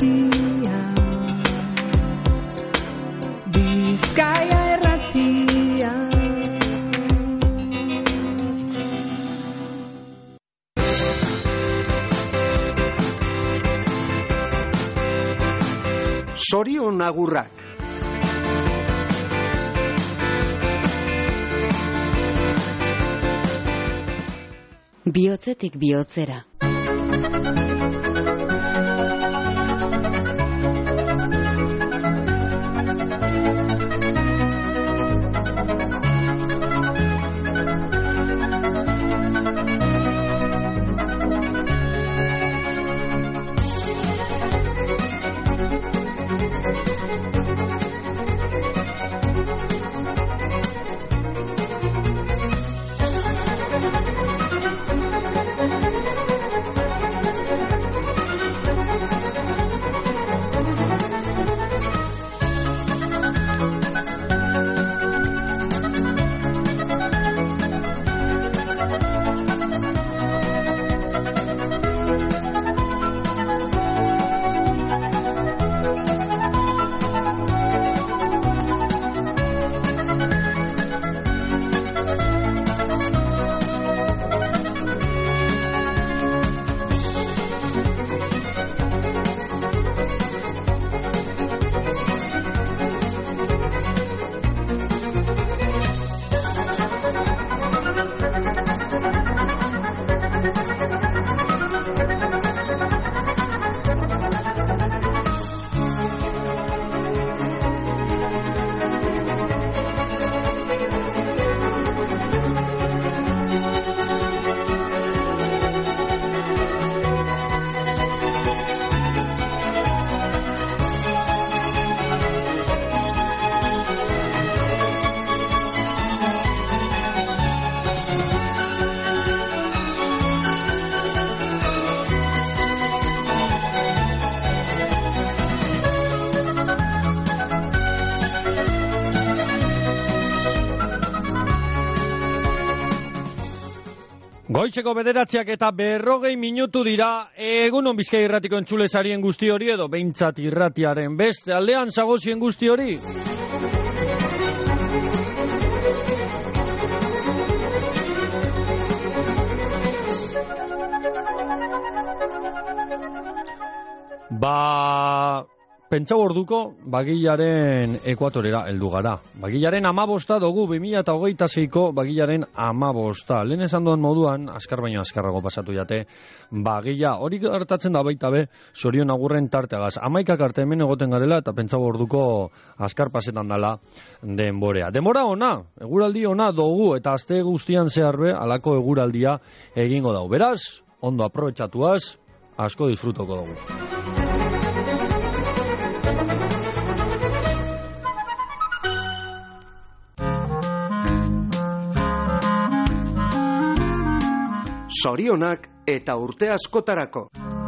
irratia, Bizkaia irratia. Zorion agurrak. Bihotzetik bihotzera. Goizeko 9 eta 40 minutu dira. Egunon Bizkaia irratiko entzulesarien guzti hori, edo behintzat irratiaren beste aldean zagozien guzti hori. Pentsau orduko, bagilaren ekuatorera heldu gara. Bagilaren 15 dugu, 2026ko bagilaren 15. Lehen esan duen moduan, askar baino askarrago pasatu jate, bagila hori hartatzen da baita be, zorion agurren tarteagaz. 11 arte hemen egoten garela, eta pentsau orduko askar pasetan dala denborea. Denbora ona, eguraldi ona dugu, eta aste guztian zehar be, alako eguraldia egingo dau. Beraz, ondo aprobetxatuaz, asko disfrutoko dugu. Zorionak eta urte askotarako.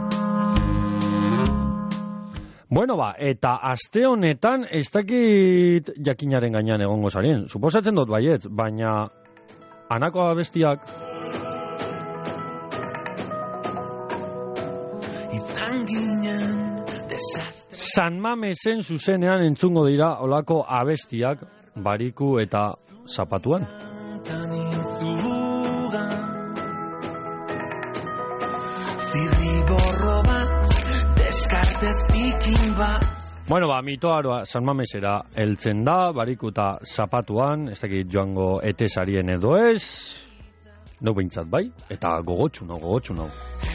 Bueno eta aste honetan ez dakit jakinaren gainean egongo zarien. Suposatzen dut baietz, baina anako abestiak San Mamesen zuzenean entzungo dira olako abestiak bariku eta zapatuan. Bueno, mitoaroa San Mamesera heltzen da, bariku eta zapatuan, ez dakit joango etesarien edo ez, no behintzat bai, eta gogotxu nau.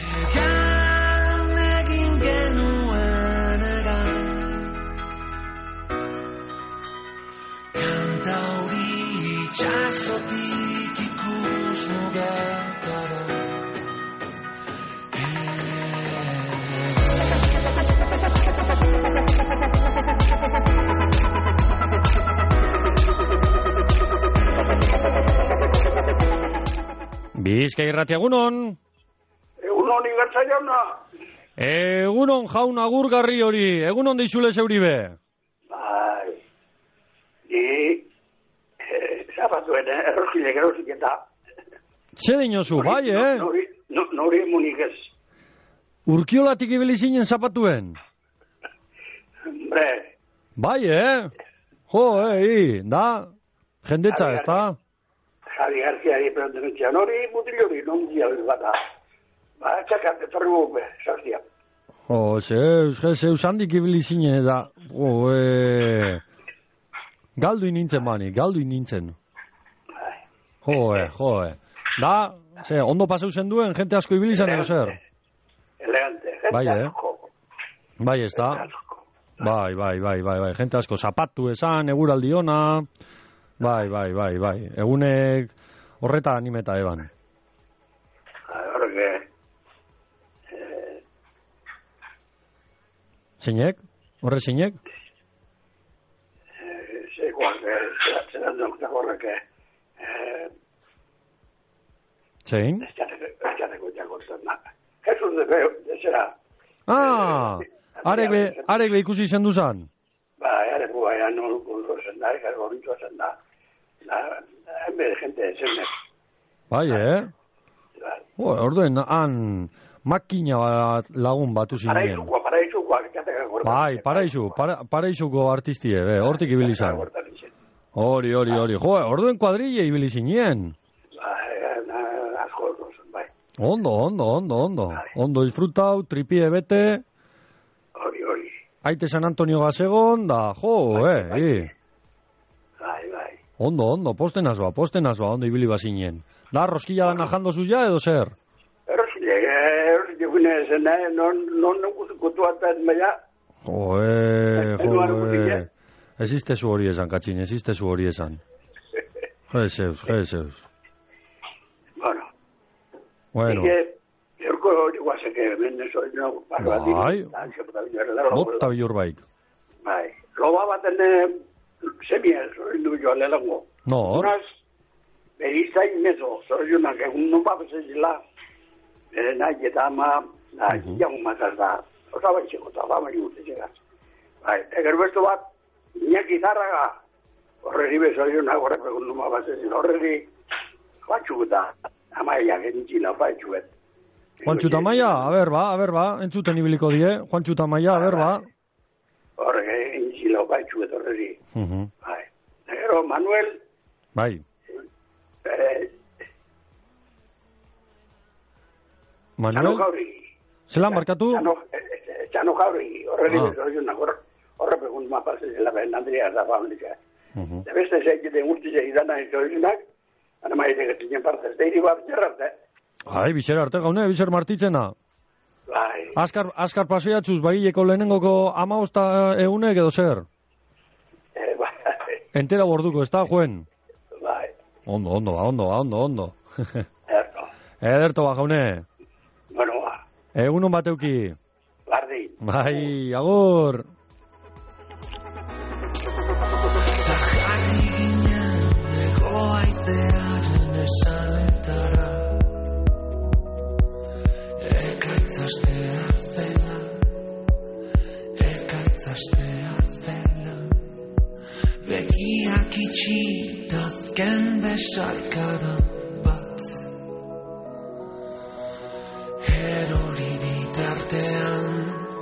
Kanta hori itxasotik ikus mugetara. Bizkaia irratia, egunon. Egunon igartza jauna. Egunon jaun agurgarri hori, egunon deizule zeuribe. Bai, zapatuen, erroskilek erosik eta. Txe dinozu, bai, Nori emunik ez. Urkiolatik ibili zinen zapatuen? Hombre, Bai, Jo, da, jendetza, ez da? Javi Garziari preguntzen hori mutil hori, non dia bata. Ba, txakarte torri gupe, sastia. Jo, zeus handik ibili zine da. Jo, galduin nintzen. Jo. Da, ondo pasau zen duen, jente asko ibili zan, edo zer? Elegante, jente asko. Bai, ez da? Bai, jente asko, zapatu esan, eguraldi ona. Bai. Egunek horreta animeta eban. Horrek, Zeinek? Horre zeinek? zelan doktak horrek, Zein? Eskateko jakotzen da. Jesus de zera. Arek ikusi zen duzan? Ba, areko baina nolko zen da, gorritua zen da. Hembe gente zenek. Bai, orduen, han makina bat lagun batu zinen. Paraisukoak. Bai, paraisuko artistie, hortik ibili zan. Hori. Jo, orduen kuadrille ibili zinen. Bai. Ondo. Ondo disfrutau, tripie bete. Hori. Aite San Antonio gazegon, da, Bai. Ondo, posten azba, ondo ibili bazinen. Da, roskilla lan ajando zuzia edo zer? Erosile gune zen, non kutuatzen maia. Jo. Eziste zu hori esan, katxin, eziste zu hori esan. Jezeus. Bueno. Eurko guazeke, mendezo, Bai. Bota bilur baik. Bai. Loba baten semia, zorindu joa lehenko. No. Unaz, beriztain mezo, zorizunak egun non papesezila, bere nahi eta ama, jaun mazaz da. Osa baixeko, eta bama jute txegaz. Bai, eger bestu bat, Iñaki Zarraga, horreri bezorizunak horrek egun non papesezila, horreri batxuk da. Amaiak entzila, batxuet. Juantxu Tamaia, a ber ba, entzuten ibiliko die, Juantxu Tamaia, a ber ba. Horrek entzila, batxuet horreri. Bai. Gero, Manuel. Bai. Manuel? Zelan markatu? Txano Jauri, horreri bezorizunak horrek egun non papesezila, ben Andrea da familia. De beste zeiketen guztize idana entzorizunak, Ana maitek etinen partez, deiri bat zerrarte. Ai, bizera arte gaune, bizer martitzena. Bai. Askar paseatzuz, bagileko lehenengoko 15 egunek edo zer? Bai. Entera borduko, ez da, Juen? Bai. Ondo. Ederto ba, gaune. Bueno, ba. Egunon bateuki. Bardi. Bai, agur. Aizearen esanetara Ekatzastea zela Begiak itxi dazken besarkada bat Erori bitartean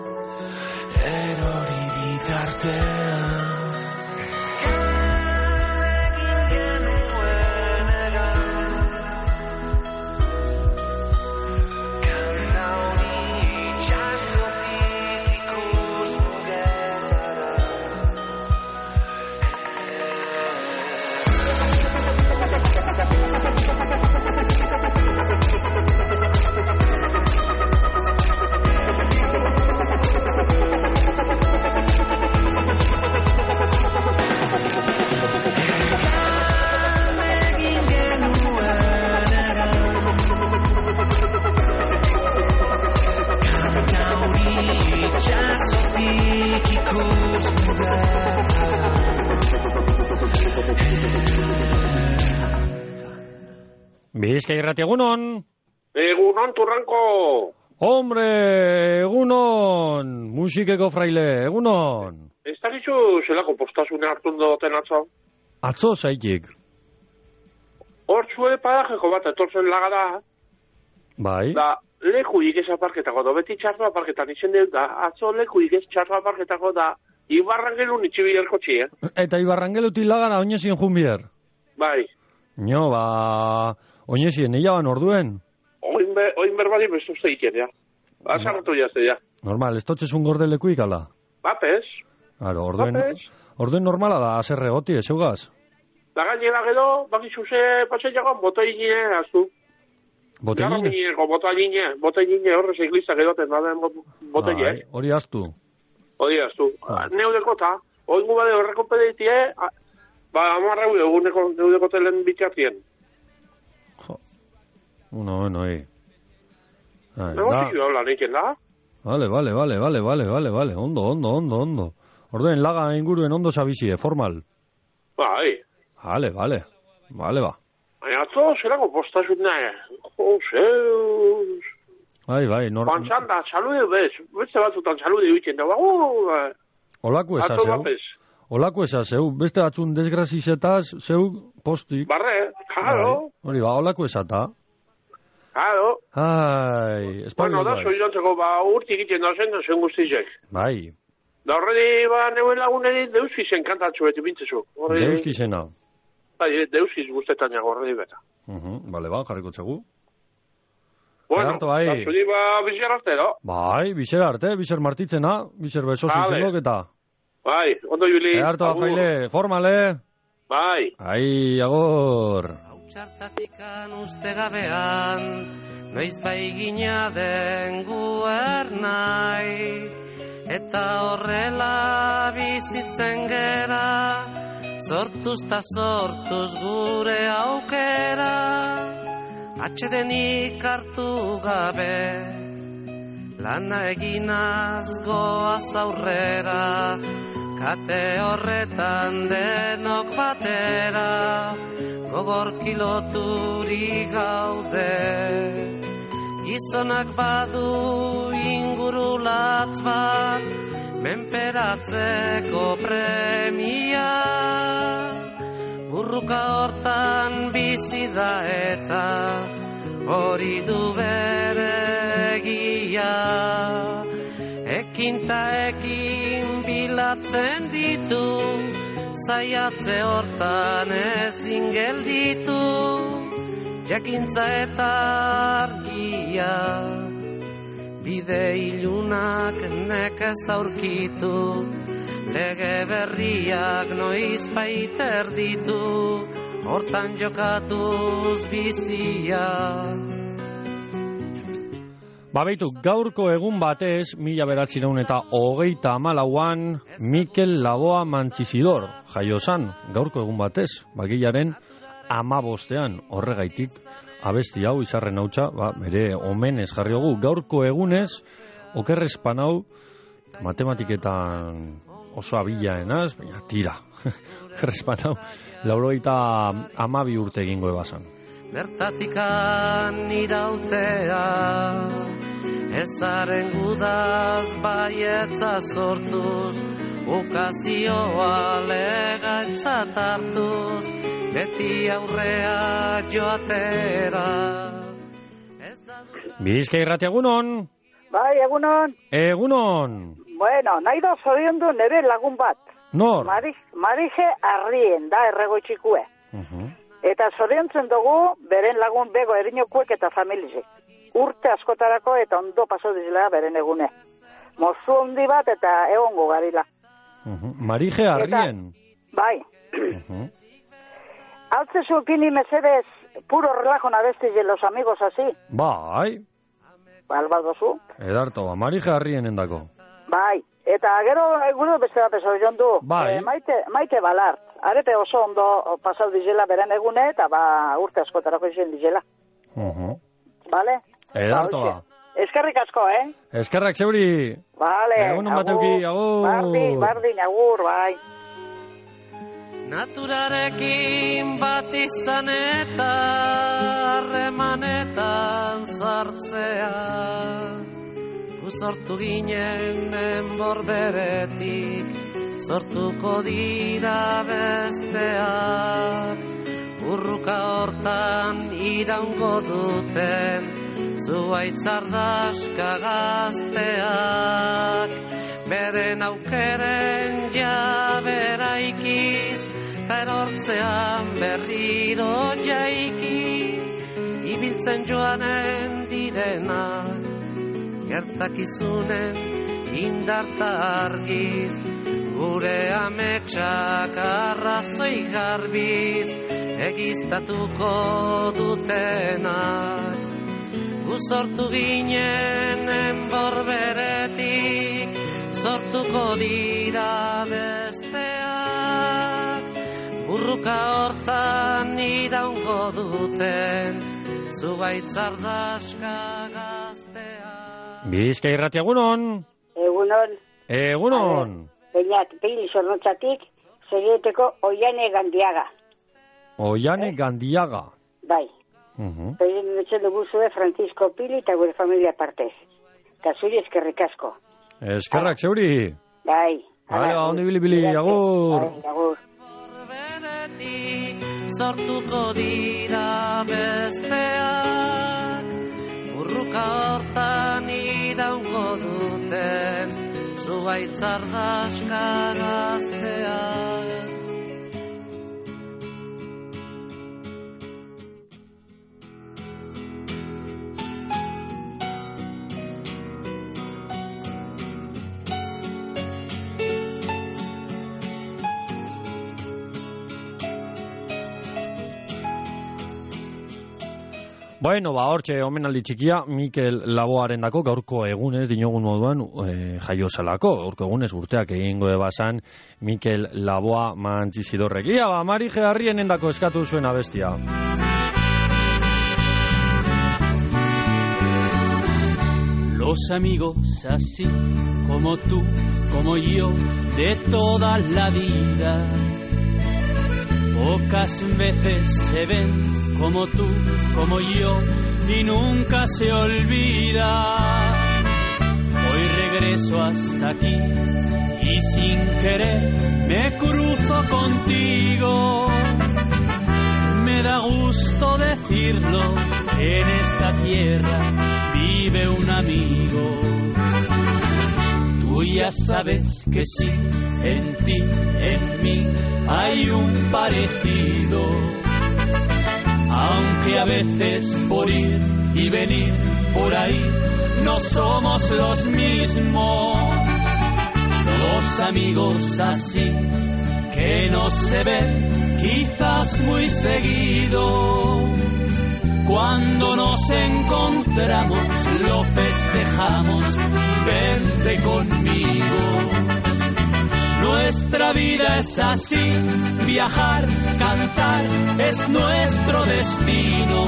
Bizkai irrati, egunon? Egunon, Turranko! Hombre, egunon! Musikeko fraile, egunon! Ez da gizu zelako postasune hartu doten atzo? Atzo zaitik. Hortzue padajeko bat etortzen lagada. Bai. Da, leku igez aparketako, do beti txarto aparketan izen dut da. Atzo leku igez txarto aparketako da. Ibarrangelun itxibiler kotxi, Eta Ibarrangelutik lagara oinezien junbier. Bai. Nio, oinezien, eiaban orduen. Oin berbadi bestu zeiten, ja. Azarratu jazte, ja. Normal, ez totxezun gordelekuik, ala? Bapez. Claro, orduen Bapez. normala da, aserre goti, ez eugaz? Da gainera gero, bakizu ze paseiagoan, botoine, aztu. Boteine? Botoine horrez eglizak edoten, botoine. Hori aztu. Hori aztu. Neudekota, oingu bade horreko pedeitie, amarra eguneko neudeko telen bitxatien. Bueno, Negozio habla neiken da? Vale. Ondo. Orduen laga inguruen ondo sabizie, formal. Bai. Vale, ba. Baina atzo, zerako postasun nahi. Zeus. Bai, Pantzanda, salude bez. Beste batzutan salude duiten da. Olako esa zeu. Beste batzun desgrazizetaz, zeu postik. Barre, claro. Hori ba, olako esata. Claro. Ai, espaino Bueno, da, soidantzeko, urti egiten da zen guztizek. Bai. Da horredi, neuen laguneri deuskizen kantatxo beti bintzezu. Deuskizena. Bai, deuskiz guztetan jago horredi beta. Bale, bizar txegu. Bueno, Gerarto, bai. zuri bizar arte, no? Bai, bizar arte, bizar martitzena, bizar besosu zenok eta. Bai, ondo juli. Gerarto, apaile, formale. Bai. Ai, agor. Txartatikan uste gabean, noiz bai gina den guernai, eta horrela bizitzen gera, sortuz ta sortuz gure aukera, atxedenik hartu gabe, lana eginaz goaz aurrera, kate horretan denok batera, gogor kiloturi gaude. Gizonak badu ingurulatz bat, menperatzeko premia. Burruka hortan bizi da eta hori du bere egia. Ekin ta ekin bilatzen ditu, zaiatze hortan ezin gelditu, jakintza eta argia, bide ilunak nekez aurkitu, lege berriak noiz baiter ditu, hortan jokatuz bizia. Beitu, gaurko egun batez, 1934an, Mikel Laboa Mantxizidor, jaiosan, gaurko egun batez, bagilaren 15ean, horregaitik, abesti hau, izarren hautsa, bere omenez jarri dugu, gaurko egunez, okerrez panau, matematiketan oso abilaenaz, baina tira, okerrez panau, 92 urte egingo ebasan. Bertatikan irautea, ezaren gudaz baietza sortuz, ukazioa legatzat hartuz, beti aurrea joatera. Bizka irrati egunon? Bai, egunon. Egunon. Bueno, nahi da zoriondu nire lagun bat. Nor? Marije Arrien da erregoitxikue. Eta zoriontzen dugu, beren lagun bego erinokuek eta familizek. Urte askotarako eta ondo paso dizela beren egune. Mozu handi bat eta egongo garila. Marije Arrien. Bai. Altze zupini mesedez, puro relajo nabesti de los amigos así. Bai. Albadozu. Edarto, Marije Arrien endako. Bai. Eta gero eguro beste bat ezo jondu. Bai. Maite Balart. Arete oso ondo pasau dizela beren egune eta urte askotarako izan dizela. Vale? Edarto ba. Eskerrik asko, Eskerrak zeuri. Vale. Egunon bateuki, agur. Bardin, agur, bai. Naturarekin bat izan eta harremanetan sartzea, sortu ginen enbor beretik, sortuko dira besteak, urruka hortan iraungo duten, zuaitzardaska gazteak, beren aukeren jabera ikiz, ta erortzean berriro jaikiz, ibiltzen joanen direnak, gertakizunen indarta argiz, gure ametsak arrazoi garbiz, egiztatuko dutenak. Gu sortu ginen enborberetik, sortuko dira besteak, burruka hortan iraungo duten, zuaitzardaska gazteak. Bizkai Irratia, egunon. Egunon. Egunon. Beñat, Pili Zornotzatik, zerieteko Oiane Gandiaga. Oiane Gandiaga. Bai. Peiren dutzen dugu zue Francisco Pili eta gure familia partez. Eta zuri eskerrik asko. Eskerrak zeuri. Bai. Bai, ondi bili, agur. Bai, agur. Sortuko dira besteak, burruka hortan iraungo duten, zuaitzardaska gazteak. Bueno, hortxe omenaldi txikia Mikel Laboaren dako gaurko egunez dinogun moduan jaio zelako. Gaurko egunez urteak egingo ebasan Mikel Laboa Mantzizidorrek. Ia, Mari Geharrienen dako eskatu zuen abestia. Los amigos así como tú, como yo, de toda la vida, pocas veces se ven como tú, como yo, y nunca se olvida. Hoy regreso hasta aquí y sin querer me cruzo contigo. Me da gusto decirlo, en esta tierra vive un amigo. Tú ya sabes que sí, en ti, en mí, hay un parecido. Aunque a veces por ir y venir por ahí no somos los mismos. Dos amigos así que no se ven quizás muy seguido. Cuando nos encontramos lo festejamos, vente conmigo. Nuestra vida es así, viajar, cantar, es nuestro destino.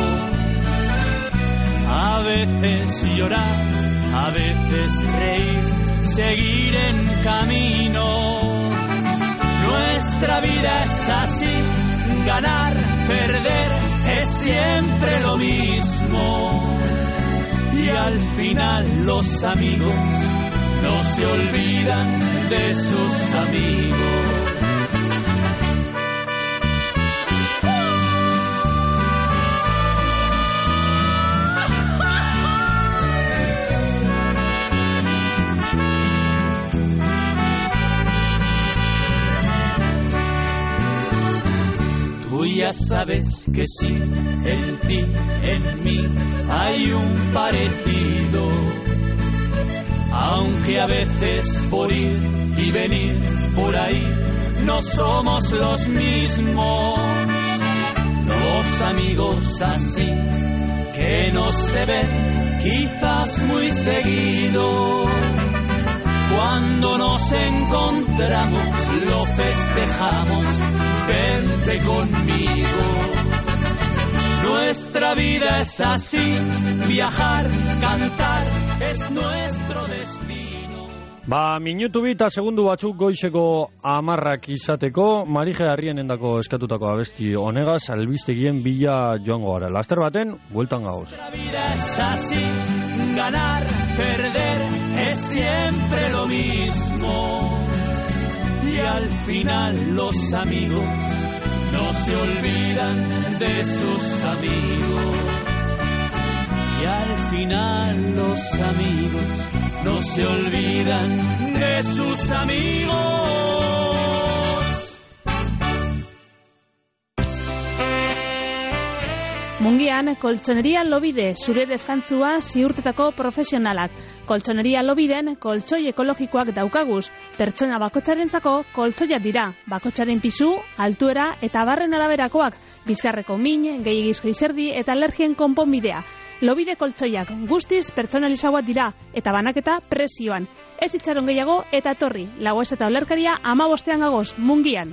A veces llorar, a veces reír, seguir en camino. Nuestra vida es así, ganar, perder, es siempre lo mismo. Y al final los amigos no se olvidan de sus amigos. Tú ya sabes que sí, en ti, en mí, hay un parecido. Aunque a veces por ir y venir por ahí no somos los mismos. Dos amigos así que no se ven quizás muy seguido. Cuando nos encontramos lo festejamos, vente conmigo. Nuestra vida es así, viajar, cantar, es nuestro destino. Minutu bita segundu batzuk goizeko 10 izateko, Mari Geharrienendako eskatutako abesti honegaz albistegien bila joango gara. Laster baten, bueltan gagoz. Nuestra vida es así, ganar, perder, es siempre lo mismo. Y al final los amigos no se olvidan de sus amigos. y al final los amigos no se olvidan de sus amigos. Mungian, koltsoneria Lobide, zure deskantzua ziurtetako profesionalak. Koltsoneria Lobiden, koltsoi ekologikoak daukaguz. Pertsona bakotxarentzako koltsoiak dira. Bakotxaren pisu, altuera eta barren araberakoak. Bizkarreko min, gehiagizko izerdi eta alergien konponbidea. Lobide koltsoiak guztiz pertsonalizauak dira eta banaketa prezioan. Ez itxaron gehiago eta torri. Lagoez eta olerkaria 15 gagoz, Mungian.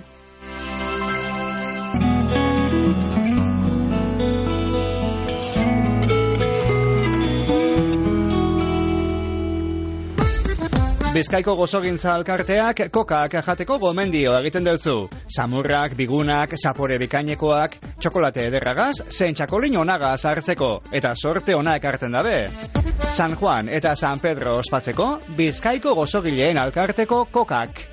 Bizkaiko gozogintza alkarteak kokak jateko gomendio egiten deutzu. Samurrak, bigunak, sapore bikainekoak, txokolate ederragaz, zein txakolin onagaz hartzeko. Eta sorte ona ekarten dabe. San Juan eta San Pedro ospatzeko, Bizkaiko gozogileen alkarteko kokak.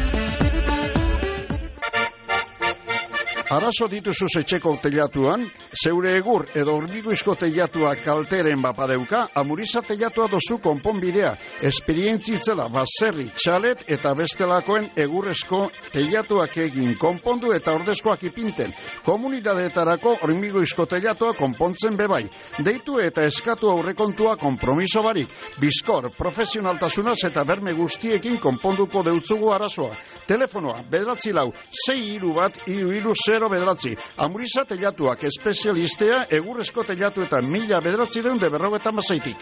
Arazo dituzu etxeko teilatuan, zeure egur edo hormigoizko teilatuak kalteren bapadeuka, Amuriza teilatua dozu konponbidea, esperientzitzela baserri, txalet eta bestelakoen egurrezko teilatuak egin konpondu eta ordezkoak ipinten. Komunidadeetarako hormigoizko teilatua konpontzen bebai. Deitu eta eskatu aurrekontua konpromiso barik. Bizkor, profesionaltasunaz eta berme guztiekin konponduko deutzugu arazoa. Telefonoa, 9-4-6-1-3-0 bederatzi. Amuriza teilatuak espezialistea egurrezko teilatu eta 1956-tik.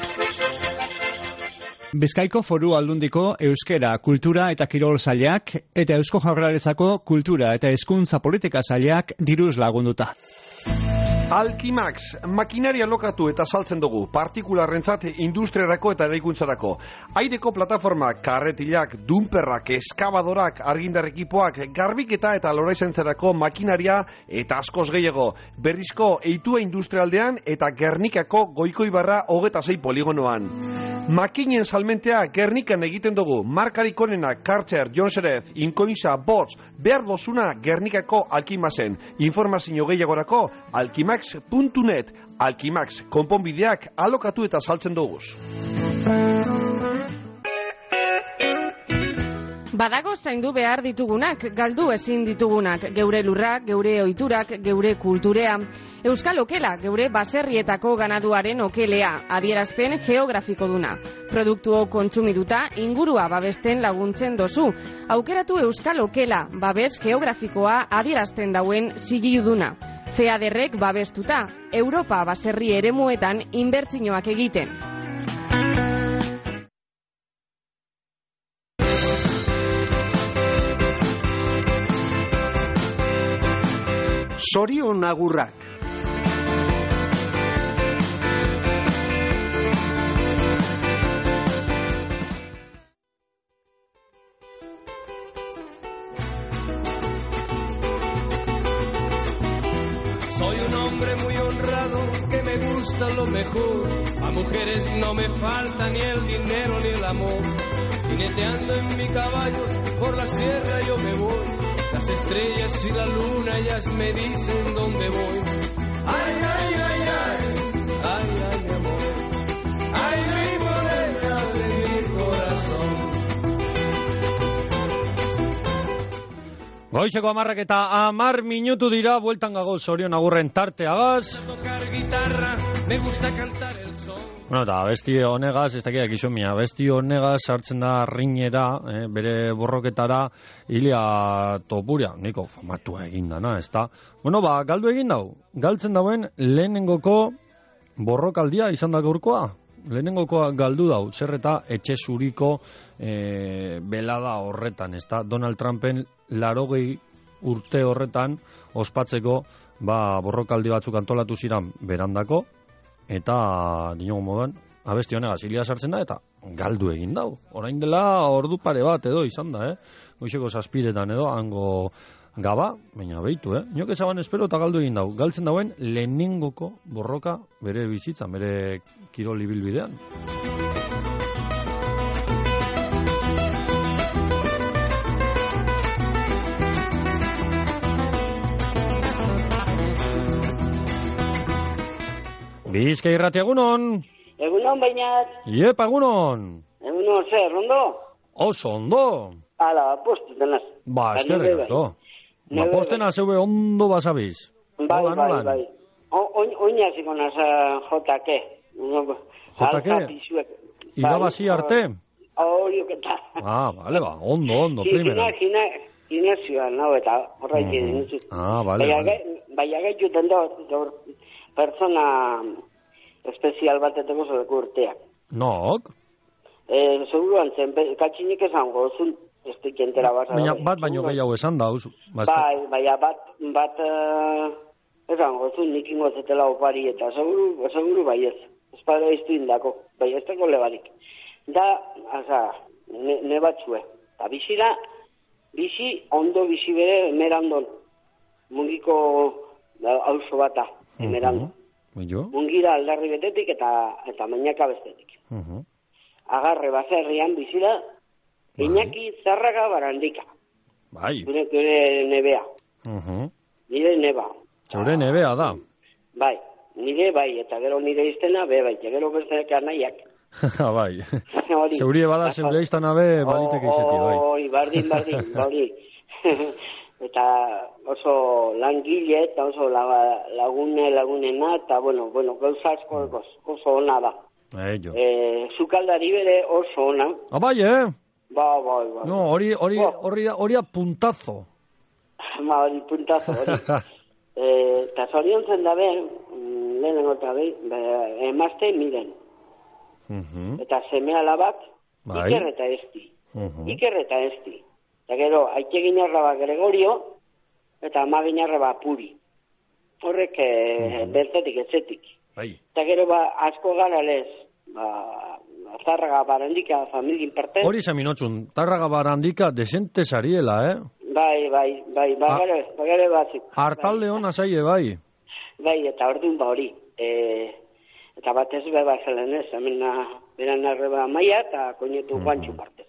Bizkaiko Foru Aldundiko Euskera, Kultura eta Kirol Sailak eta Eusko Jaurlaritzako Kultura eta Hezkuntza Politika Sailak diruz lagunduta. Alkimax, makinaria lokatu eta saltzen dugu, partikularrentzat industriarako eta eraikuntzarako. Aireko plataformak, karretilak, dumperrak, eskabadorak, argindar ekipoak, garbiketa eta loraizentzarako makinaria eta askoz gehiago. Berrizko eitua industrialdean eta Gernikako Goikoibarra 26 poligonoan. Makinen salmentea Gernikan egiten dugu, markarik onena Karcher, Jonserez, Inkoisa, Bots, behar dozuna Gernikako Alkimaxen. Informazio gehiagorako alkimax.net. Alkimax, konponbideak alokatu eta saltzen duguz. Badago zaindu behar ditugunak, galdu ezin ditugunak, geure lurrak, geure ohiturak, geure kulturea. Euskal okela, geure baserrietako ganaduaren okelea, adierazpen geografiko duna. Produktuo kontsumiduta, ingurua babesten laguntzen dozu. Aukeratu Euskal okela, babes geografikoa adierazten dauen zigiluduna. FEADERrek babestuta, Europa baserri eremuetan inbertsioak egiten. Sorion agurrak. Soy un hombre muy honrado que me gusta lo mejor. A mujeres no me falta ni el dinero ni el amor. Jineteando en mi caballo por la sierra yo me voy. Las estrellas y la luna ellas me dicen dónde voy. Ay, ay, ay, ay, ay, ay, mi amor. Ay, mi morena de mi corazón. Goizeko 10 eta 10 minutu dira, bueltan gago Sorion agurren tarteagaz. Tocar guitarra, me gusta cantar el son. Bueno, eta besti honegaz, ez dakiak izomia, besti honegaz sartzen da rinera, bere borroketara, Ilia Topuria, niko famatua egin dana, ez da. Bueno, galdu egin dau, galtzen dauen lehenengoko borrokaldia izan da gaurkoa. Lehenengokoa galdu dau, zer eta etxe zuriko belada horretan, ez da. Donald Trumpen 80 urte horretan ospatzeko borrokaldi batzuk antolatu ziran berandako, eta dinogu moduan, abesti honegaz Ilia sartzen da, eta galdu egin dau. Orain dela ordu pare bat edo izan da, goizeko 7 edo, hango gaba, baina behitu, Inok ezaban espero eta galdu egin dau. Galtzen dauen lehenengoko borroka bere bizitzan, bere kirol ibilbidean. Bizkai Irrati, egunon. Egunon bainat. Iepa, egunon. Egunon, zer, ondo? Oso, ondo. Ala, postu denaz. Ba, eskerrik asko. Ba, postena zeube ondo basabiz. Bai. Oina ziko nasa JK. JK? Irabazi arte? Horioketa. Bale, ondo, primera. Ginezioan, no, eta horreik egin dut. Bale. Baina gaituten dut, persona espezial bateteko zodeko urteak. Nok? Seguruan zen, katxinik esango, zun, ez dikentera bat. Bat baino gehiago esan dauz. Baina bat esango, zun, nik ingozetela opari, eta seguru bai ez. Espada iztu indako, bai ez teko lebarik. Da, ne batzue. Eta bizi, ondo bizi bere emerandon. Mungiko auzo bata, emerandon. Mungira aldarri betetik eta mainaka bestetik. Agarre baserrian bizira, Iñaki Zarraga Barandika. Bai. Gure nebea. Nire neba. Zure nebea da. Bai, nire bai, eta gero nire iztena be bai, eta gero besteak anaiak. Bai. Zeurie bada zeure iztena be baliteke izeti, bai. Bardin. Eta oso langile, eta oso lagunena, eta bueno, gauza asko oso ona da. Zukaldari bere oso ona. Bai, Bai. No, hori puntazo. Hori puntazo, hori. Eta zorion zen dabe, lehenengo eta emazte miren. Eta seme alabak, Iker eta esti. Eta gero, haitxe ginarra Gregorio, eta ama ginarra Puri. Horrek bertetik, etzetik. Eta gero, asko gara lez, Tarraga Barandika familien parte. Hori zaminotxun, Tarraga Barandika desente zariela, Bai, bagare batzik. Artalde hona zaie, bai. Bai, eta orduan hori. Eta batez beba zelen ez, beran arreba maia eta koinetu guantxu partez.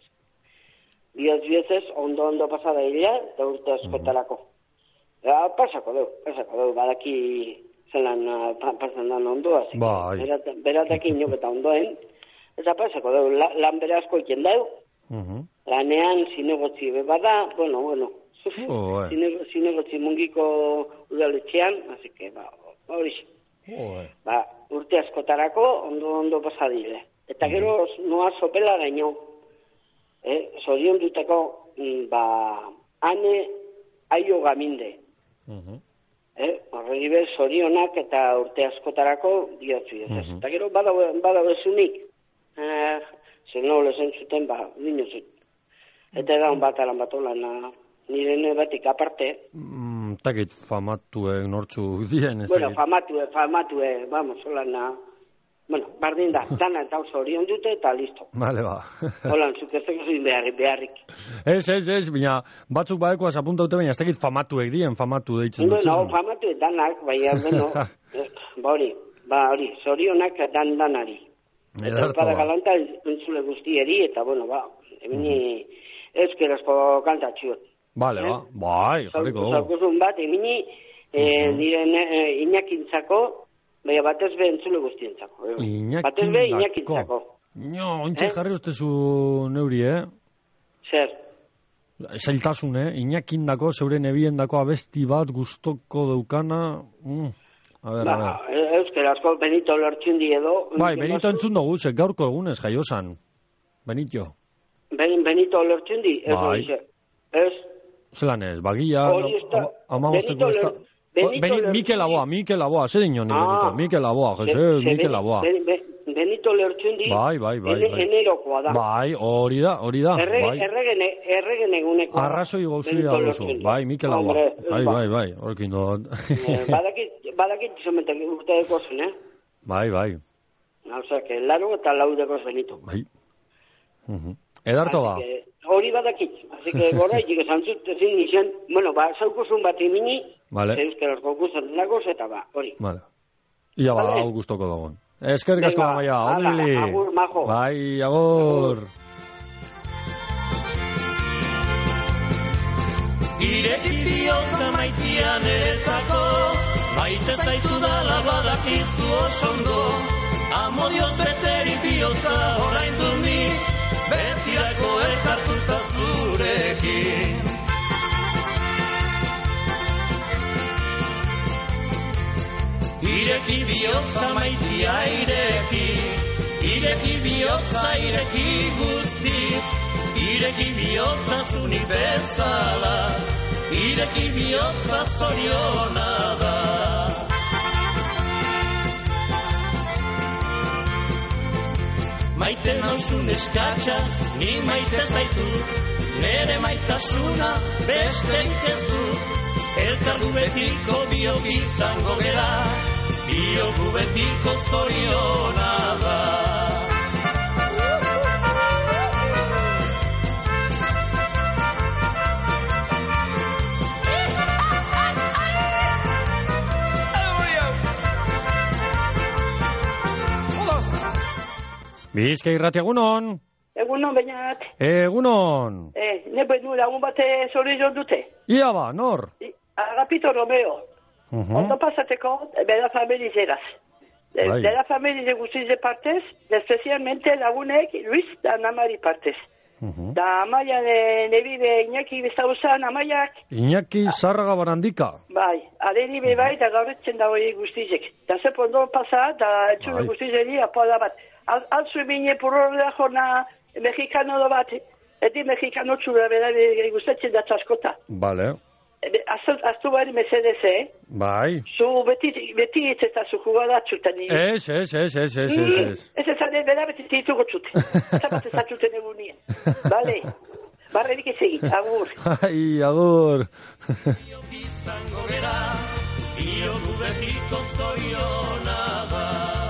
Biozez, ondo pasada hilea, eta urte askotarako. Pasako deu, badaki zelan pasan dan ondoa. Beratak inok eta ondoen, eta pasako deu, lan bere asko iken deu, lanean zinegotzi bada, bueno, zinegotzi mungiko udaletxean, así que, hori. Urte askotarako ondo pasadile. Eta gero noa sopela gaino. Zorion duteko ane aio gaminde. Horregi bez zorionak eta urte askotarako diotzu. Eta gero bada bezunik. Zer no lezen zuten dinozut. Eta edan bat alan bat olan nire batik aparte. Takit famatue nortzu dien. Bueno, famatue, vamos, holan bardin da, dana eta oso horion dute eta listo. Vale, ba. Holan, zukezteko zuin beharrik. Ez, baina batzuk badekoaz apuntaute, baina ez takit famatuek dien, famatu deitzen dut. Bueno, famatuek danak, baina, hori, zorionak danari. Eta para galanta entzule guztieri, eta bueno, emini euskerazko kantatxuot. Vale, bai, jarriko dugu. Zaukuzun bat, emini inakintzako, baina batez be entzule guztientzako. Batez be inakintzako. Ontsi jarri ustezu neuri, Zer? Zailtasun, inakindako, zeure nebiendako abesti bat gustoko daukana. A ver. Euskarazko Benito Lortzundi edo. Bai, Benito entzun dugu, gaurko egunez jaiosan. Benito. Benito Lortzundi? Bai. Ez? Zelan ez, bagia, amabosteko ez da... Mikel Aboa, ze dino ni Benito? Mikel Aboa, Mikel Aboa. Benito Lortzundi, bai. Enerokoa da. Bai, hori da. Erregen eguneko. Arrazoi gauzi da dozu, bai, Mikel Aboa. Bai, horrekin dut. Badakit zometek urte dekozen, Bai. Osea, que laro eta laudeko Benito. Bai. Edarto da. Hori badakit, así que gora, ikik esan zut, ezin nixen, bueno, zaukuzun bat imini, euskarazko guztan lagoz, eta hori. Vale. Ia hau guztoko dagoen. Eskerrik asko Amaia, ondili. Agur, majo. Bai, agur. Ireki bihotza maitia niretzako, maite zaitu dala badakizu oso ondo, amodioz beteri bihotza orain dut nik, betirako elkartuta zurekin. Ireki bihotza maitia ireki, ireki bihotza ireki guztiz, ireki bihotza zuni bezala, ireki bihotza zoriona da. Maite nausun eskatxa, ni maite zaitut, nere maitasuna besteik ez dut, elkargu betiko biok izango gera, biogu betiko zoriona da. Bizka irrati egunon. Egunon, bainat. Egunon. Nepe du lagun bate zori jo dute. Ia ba, nor? Agapito Romeo. Ondo pasateko, bera familizeraz. Bera familize guztize partez, especialmente lagunek Luis da Namari partez. Da Amaia nebibe Iñaki Bezauzan, Amaiak. Iñaki Zarraga Barandika. Bai, adeni be bai, da gaurretzen da hori guztizek. Da zepo ondo pasa, da etxune guztizeri apoda bat. Altzu bine purrordea jona mexikano do bat, edi mexikano txura bera guztetzen da txaskota. Bale. Aztu bari mesedez, Bai. Zu beti itzeta zu jugadatxutan. Ez. Ez ezaren bera beti ditugu txute. Zabat ezatxuten egunien. Bale. Barrerik ez egin, agur. Ai, agur. Izango gera, biogu betiko zoriona da.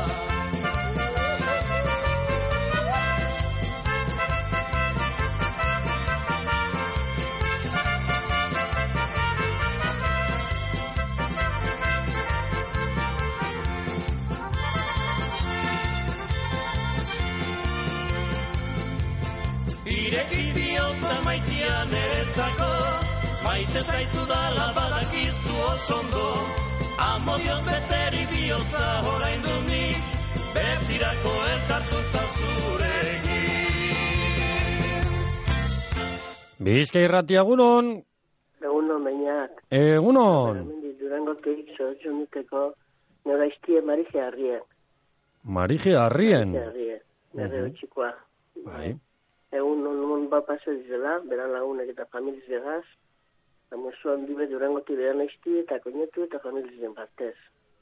Ireki bihotza maitia neretzako, maite zaitu dala badakizu oso ondo, amodioz beteri bihotza orain dut nik, betirako elkartuta zurekin. Bizka irrati egunon. Egunon, bainat. Egunon. Durangotik zortzuniteko nora iztie Marije Arrien. Marije Arrien? Marije Arrien, nere txikoa. Bai. Egun non bat paso dizela, beran lagunek eta familizegaz, amosuan dibe Durangotik beran iztie eta koinetu eta familizen partez.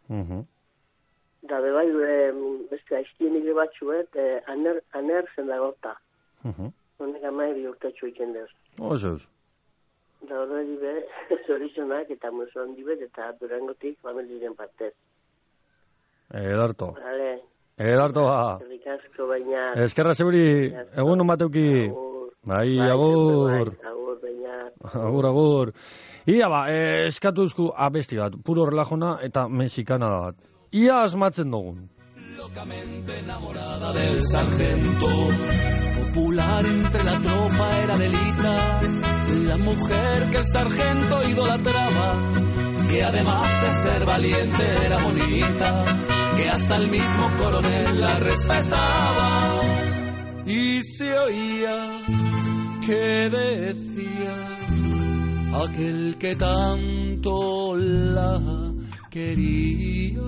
Da bebai beste aiztien ige batxuet, aner zendagota. Honek amai bihurtatxo iken deuz. Osos. Da horre dibe, zorizonak eta amosuan dibe eta Durangotik familizen partez. Edarto. Vale. Edarto ba. Errikasko baina. Eskerra zeburi, egun bateuki. Bai, agur. Agur, baina. Agur. Ia ba, eskatuzku abesti bat, puro relajona eta mexikana bat. Ia asmatzen dugun. Locamente enamorada del sargento, popular entre la tropa era Adelita, la mujer que el sargento idolatraba, que además de ser valiente era bonita, que hasta el mismo coronel la respetaba. Y se oía que decía aquel que tanto la quería.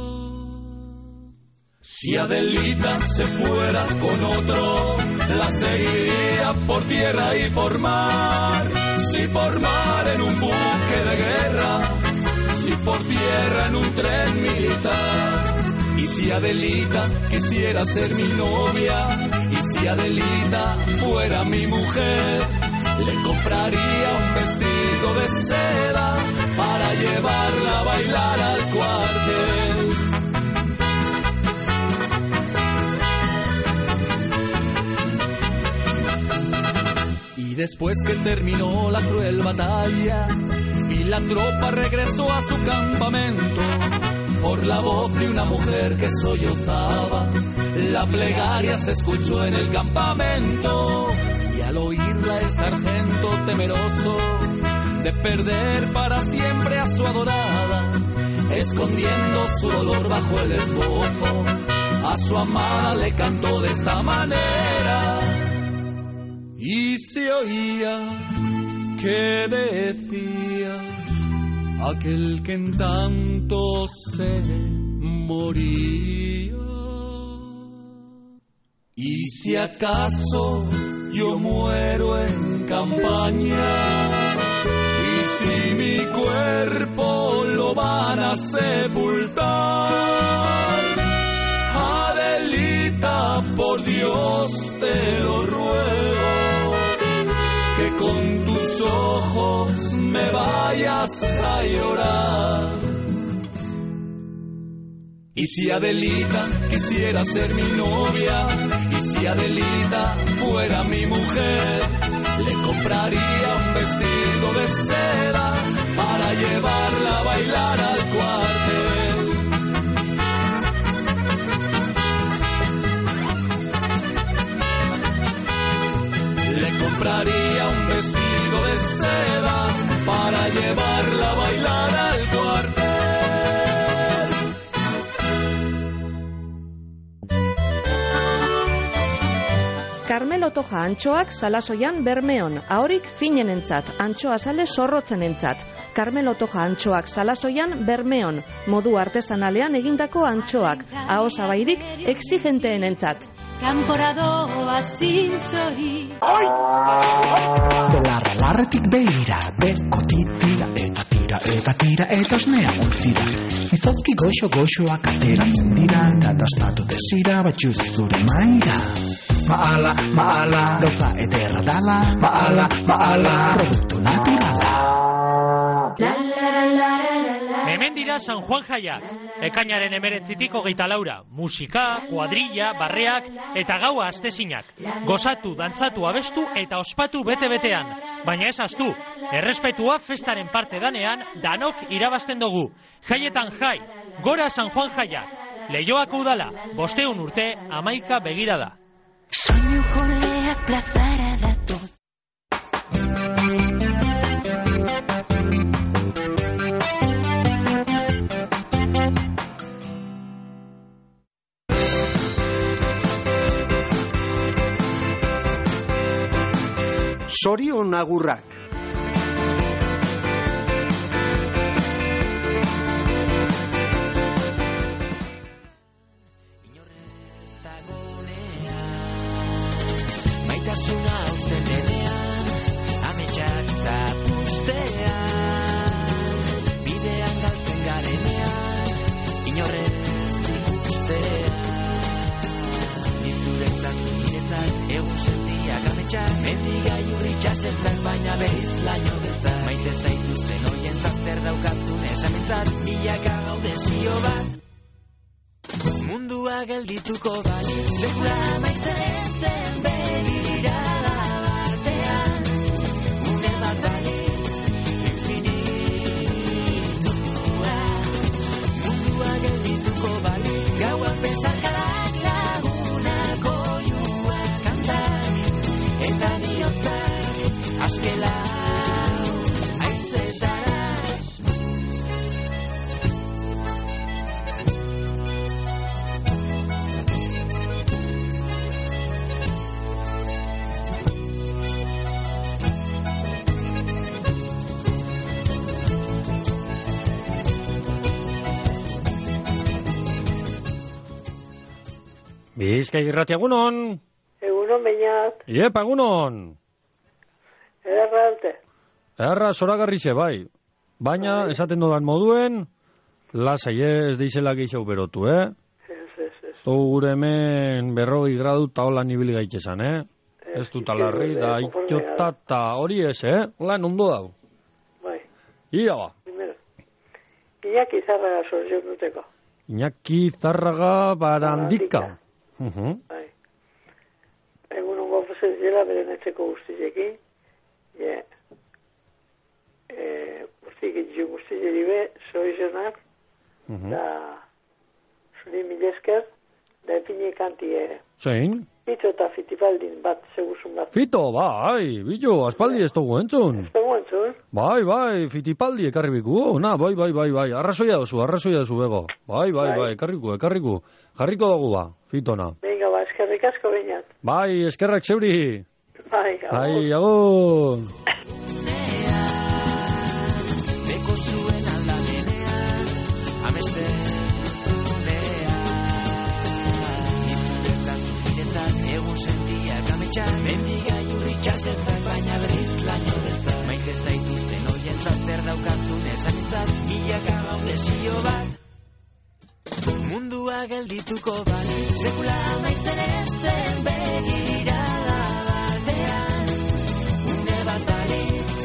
Si Adelita se fuera con otro, la seguiría por tierra y por mar. Si por mar en un buque de guerra, si por tierra en un tren militar. Y si Adelita quisiera ser mi novia, y si Adelita fuera mi mujer, le compraría un vestido de seda para llevarla a bailar al cuartel. Y después que terminó la cruel batalla y la tropa regresó a su campamento, por la voz de una mujer que sollozaba, la plegaria se escuchó en el campamento. Y al oírla el sargento, temeroso de perder para siempre a su adorada, escondiendo su dolor bajo el esbozo. A su amada le cantó de esta manera y se oía que decía aquel que en tanto se moría. Y si acaso yo muero en campaña, y si mi cuerpo lo van a sepultar, Adelita, por Dios te lo ruego, que con tus ojos me vayas a llorar. Y si Adelita quisiera ser mi novia, y si Adelita fuera mi mujer, le compraría un vestido de seda para llevarla a bailar al cuartel. Le compraría un vestido de seda para llevarla a bailar al cuartel. Carmelo Toja antxoak Salasoian Bermeon, ahorik finenentzat, antxoa sale zorrotzenentzat. Carmelo Toja antxoak Salasoian Bermeon, modu artesanalean egindako antxoak, aho zabairik exigenteenentzat. Kanporadoa zintzori. Belarretik beira, bekotitira eta tira eta osnea ontzira. Izozki goxoak ateratzen dira, eta dastatu desira batxuz zure maira. Maala, gauza ederra dala, maala, produktu naturala. Hemen dira San Juan jaiak, ekainaren 19tik 24, musika, kuadrilla, barreak eta gaua astezinak. Gozatu, dantzatu, abestu eta ospatu bete-betean. Baina ez ahaztu, errespetua festaren parte danean, danok irabazten dugu. Jaietan jai, gora San Juan jaiak. Leioako udala, 500 urte, 11 begirada. Soinuko leak plazara datoz. Zorion agurrak. Maitasuna uzten denean, ametsak zapustean, bidean galtzen garenean, inorrez ikustean. Nizuretzat, niretzat, egun sentiak ametsak, mendigai urritxasertzak, baina behiz laino beltzak. Maite ez daituzten oientzat zer daukazun esamentzat, milaka gaude zio bat. Mundua geldituko balitz, sekula amaitzen ez den begirada batean, une bat balitz, infinitua. Mundua geldituko balitz, gauak besarkadak lagunak oiuak kantak, eta biotzak askela. Bizkai irrati egunon. Egunon bainat. Iepa egunon. Erra alte. Erra zoragarrize bai. Baina esaten dodan moduen, lasai ez deizela gehiago berotu, Ez gure hemen 40 gradu eta hola nibil gaitezan, Ez dut alarri, da itxotata hori ez, Lan ondo dau. Bai. Ia ba. Iñaki Zarraga sorzion duteko. Iñaki Zarraga Barandika. Bai. Egun ongo zela beren etxeko guztizekin. Guztizeri be, soizonak, da zuri milesker, da ipini kantie. Zein? Fito eta Fitipaldin bat seguzun bat. Fito, bai, bilo, aspaldi ez dugu entzun. Ez dugu entzun? Bai, Fitipaldi ekarri biku, bai, arrazoia duzu bego. Bai, ekarriku. Jarriko dugu ba, Fitona. Venga, ba, eskerrik asko bainat. Bai, eskerrak zeuri. Bai, agur. Beko zuen aldamenean, ameste egun sentiak ametxak mendigai urri txasertzak baina berriz laino beltzak maite ez daituzten oientzat zer daukazun esanintzat milaka gaude zio bat mundua geldituko balitz sekula amaitzen ez den begirada batean une bat balitz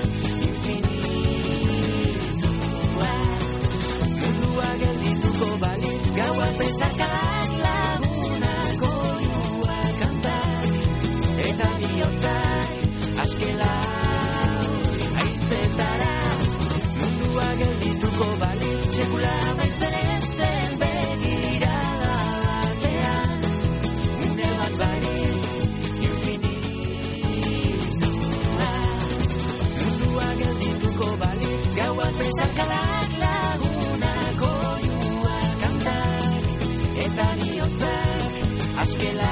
infinitua mundua geldituko balitz gaua pesakak askela aizetara mundua geldituko balitz sekula amaitzen ez den begirada batean une bat balitz infinitua mundua geldituko balitz gaua pesarkadak lagunak oiuak kantak eta bihotzak askela.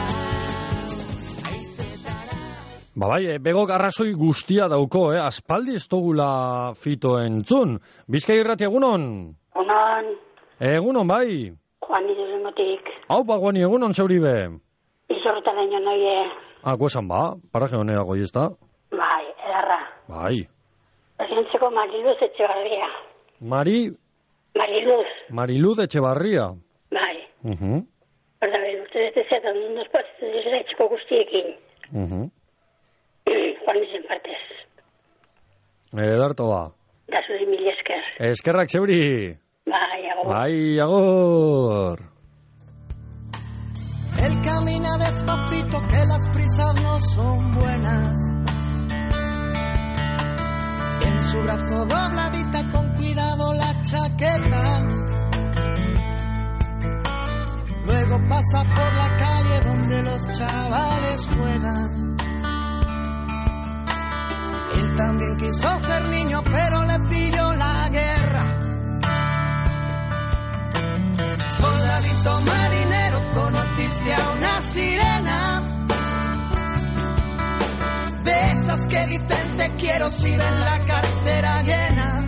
Bai, begok arrazoi guztia dauko, aspaldi ez dugula Fito entzun. Bizkai irrati egunon? Egunon, bai. Juani dezemotik. Haupa, Juani, egunon zeuri be. Izorretan aino noie. Kuesan ba, paraje honera goi ez da? Bai, edarra. Bai. Orientzeko Mariluz Etxebarria. Mariluz Etxebarria. Bai. Horda behar urte deteziatan mundos pasetzen etxeko guztiekin. Juan izen partez. Edarto ba. Da zuri mil esker. Eskerrak zeuri. Bai, agur. Él camina despacito que las prisas no son buenas. En su brazo dobladita con cuidado la chaqueta. Luego pasa por la calle donde los chavales juegan. Él también quiso ser niño, pero le pilló la guerra. Soldadito marinero, conociste a una sirena. De esas que dicen te quiero si ven la cartera llena.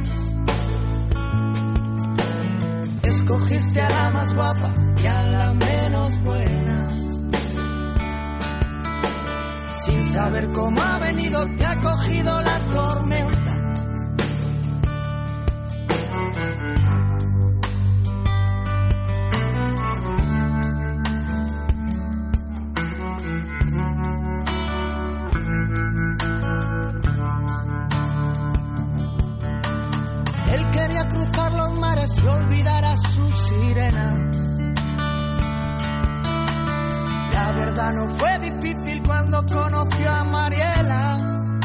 Escogiste a la más guapa y a la menos buena. Sin saber cómo ha venido, te ha cogido la tormenta. Él quería cruzar los mares y olvidar a su sirena. La verdad no fue difícil cuando conoció a Mariela,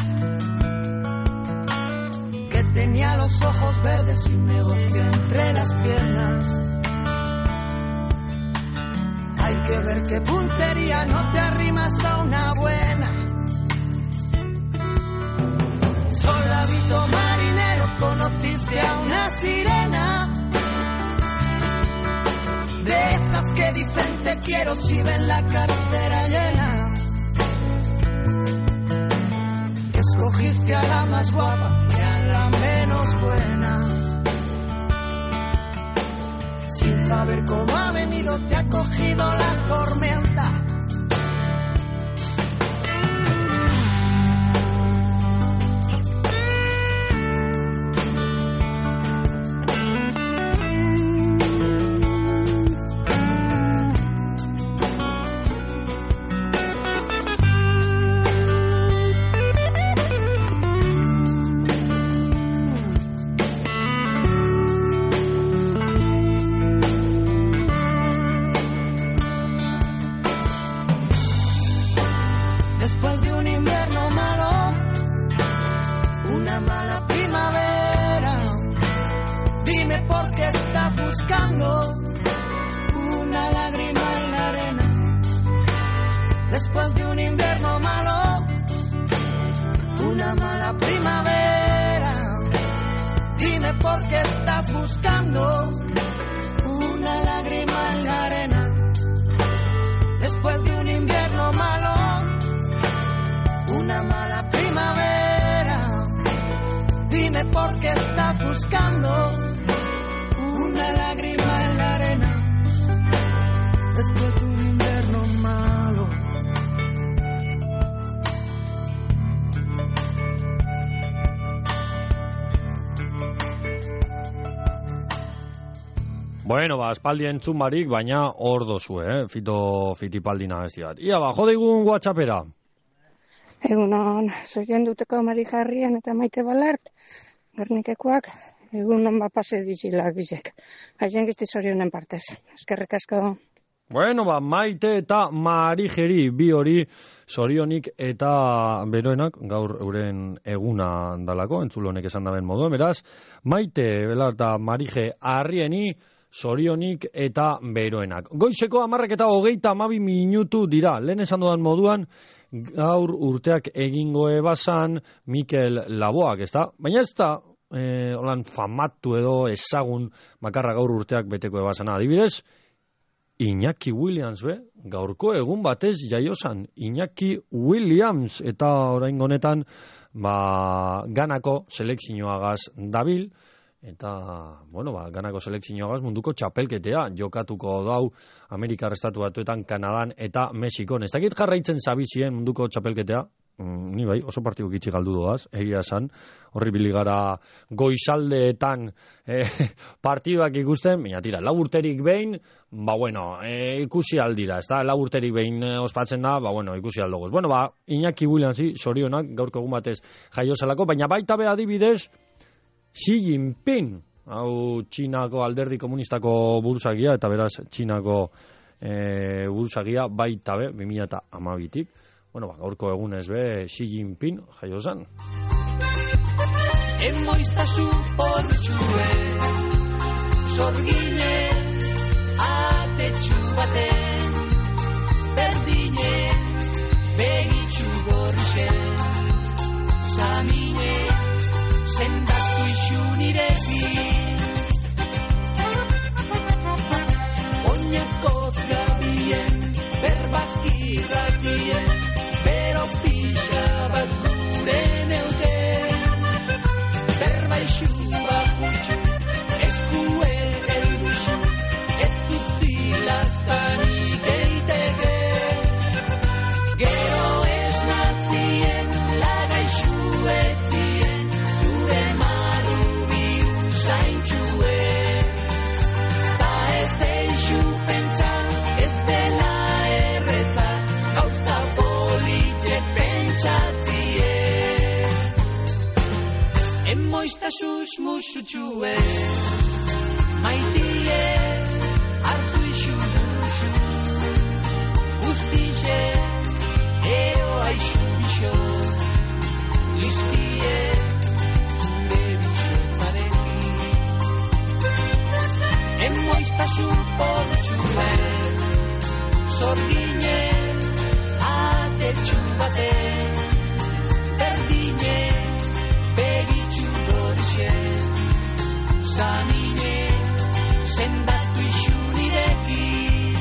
que tenía los ojos verdes y un negocio entre las piernas. Hay que ver qué puntería, no te arrimas a una buena. Soldadito marinero, conociste a una sirena. De esas que dicen te quiero si ven la cartera llena. Escogiste a la más guapa y a la menos buena. Sin saber cómo ha venido te ha cogido la tormenta. Después de un invierno malo, una mala primavera, dime por qué estás buscando una lágrima en la arena. Después de un invierno malo, una mala primavera. Dime por qué estás buscando una lágrima en la arena. Después de un invierno malo, una mala primavera. Dime por qué estás buscando una lágrima en la arena. Después de un invierno malo. Bueno, espaldi entzun barik, baina hor dozu, Fito Fitipaldina ez diat. Ia, jode egun WhatsAppera. Egunon, zoien duteko Mari Jarrien eta Maite Balart, Gernikekoak, egunon pase dizila bizek. Haien gizti zorionen partez. Eskerrik asko. Bueno, Maite eta Marijeri, bi hori zorionik eta beroenak, gaur euren eguna dalako, entzulo honek esan daben moduen, beraz, Maite, Belar eta Marije Arrieni, zorionik eta beroenak. Goizeko 10:32 minutu dira, lehen esan dudan moduan, gaur urteak egingo ebazan Mikel Laboak, ezta? Baina ez da, holan famatu edo ezagun bakarra gaur urteak beteko ebazana. Adibidez, Iñaki Williams, gaurko egun batez jaiozan, Iñaki Williams, eta oraingo honetan, ganako selekzioagaz dabil, eta, ganako selekzioagaz munduko txapelketea, jokatuko dau Amerikar Estatu Batuetan, Kanadan eta Mexikon. Ez dakit jarraitzen zabizien munduko txapelketea, ni bai, oso partidu gitxi galdu doaz, egia esan, horri biligara goizaldeetan partiduak ikusten, baina tira, lau urterik behin, ikusi aldira, ez da, lau urterik behin ospatzen da, ikusi aldogoz. Iñaki Williamsi, sorionak, gaurko egun batez jaiozalako, baina baita be adibidez, Xi Jinping, hau Txinako alderdi komunistako buruzagia, eta beraz, Txinako buruzagia baita be, 2012-tik, gaurko egunez be, Xi Jinping jaiozan. Emoiztasu portxue, sorgine, atetxu baten, berdine, begitxu gorrizen, samine, sendatu isu nirekin. Oinakoz gabien, berbak irratien, bero pixka bat gure neuken. Berba isu bakutxu, eskuen elduxu, ez dutzilaztanik eiteke. Gero esnatzien, lagaixu etzien, gure marubi usaintxuen. Ta ez eixu pentsan, ez dela erreza, gauza polite pentsatzien. Emoiztasuz musutxue, maitie, hartu isu duzu, guztize, eo aixu bixo, lizpie, zure bixotzarekin. Emoiztazu portxue, sorgine, atetxu baten, berdine, begitxu gorixen, samine, sendatu isu nirekin.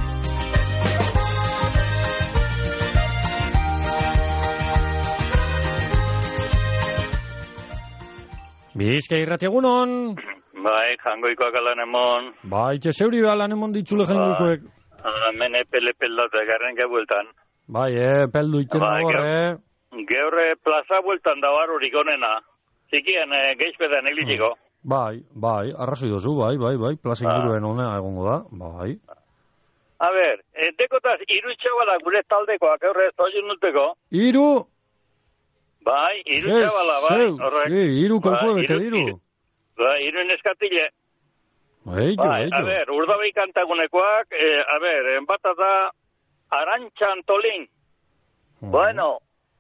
Bizkai irrati egunon. Bai, jangoikoak alan emon. Bai, zeuri alan emon ditzule jangoikoek. Mene pele-peldata garren gebueltan. Bai, peldu iten agor, Geure plaza bueltan da barurik onena. Zikien, geizpedan elitiko. Bai, arrazoi dozu, bai, plaza inguruen onena egongo da, bai. A ber, dekotaz, iru txabala gure taldekoak, eurre ez tozien nuteko. Iru? Bai, iru txabala, bai. Iru konkuebeke diru. Bai, iru neskatile. Bai, a ber, urdabai kantagunekoak, a ber, bata da Arantxa Antolin. Bueno,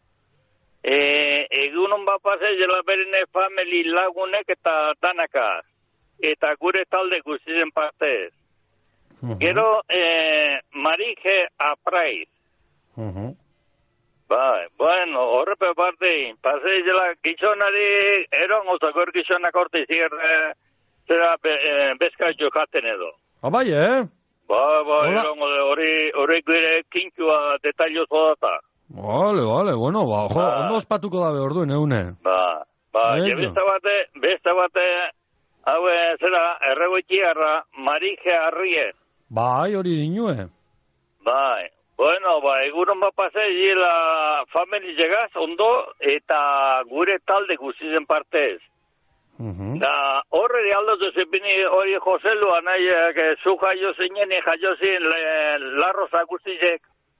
egunon bapazez jela berine family lagunek eta danakaz. Eta gure talde guztien partez. Gero, Marije Apraiz. Bai, bueno, horrepe parte, paseizela gizonari erongozako gizonak orte zera bezkaitxo jaten edo. Bai, Bai, hori gure kintzua detailozo data. Vale, bueno, ondo ospatuko dabe orduen, eune. Beste bate, hau zera, erregoitiarra, Marije Arrie. Bai, hori dinue. Bai, bueno, egunon pasei la famili llegaz ondo eta gure talde guztizen partez. Da, horre aldozu zepini hori Joselua nahi, zu jaio zinen, larroza guztizek.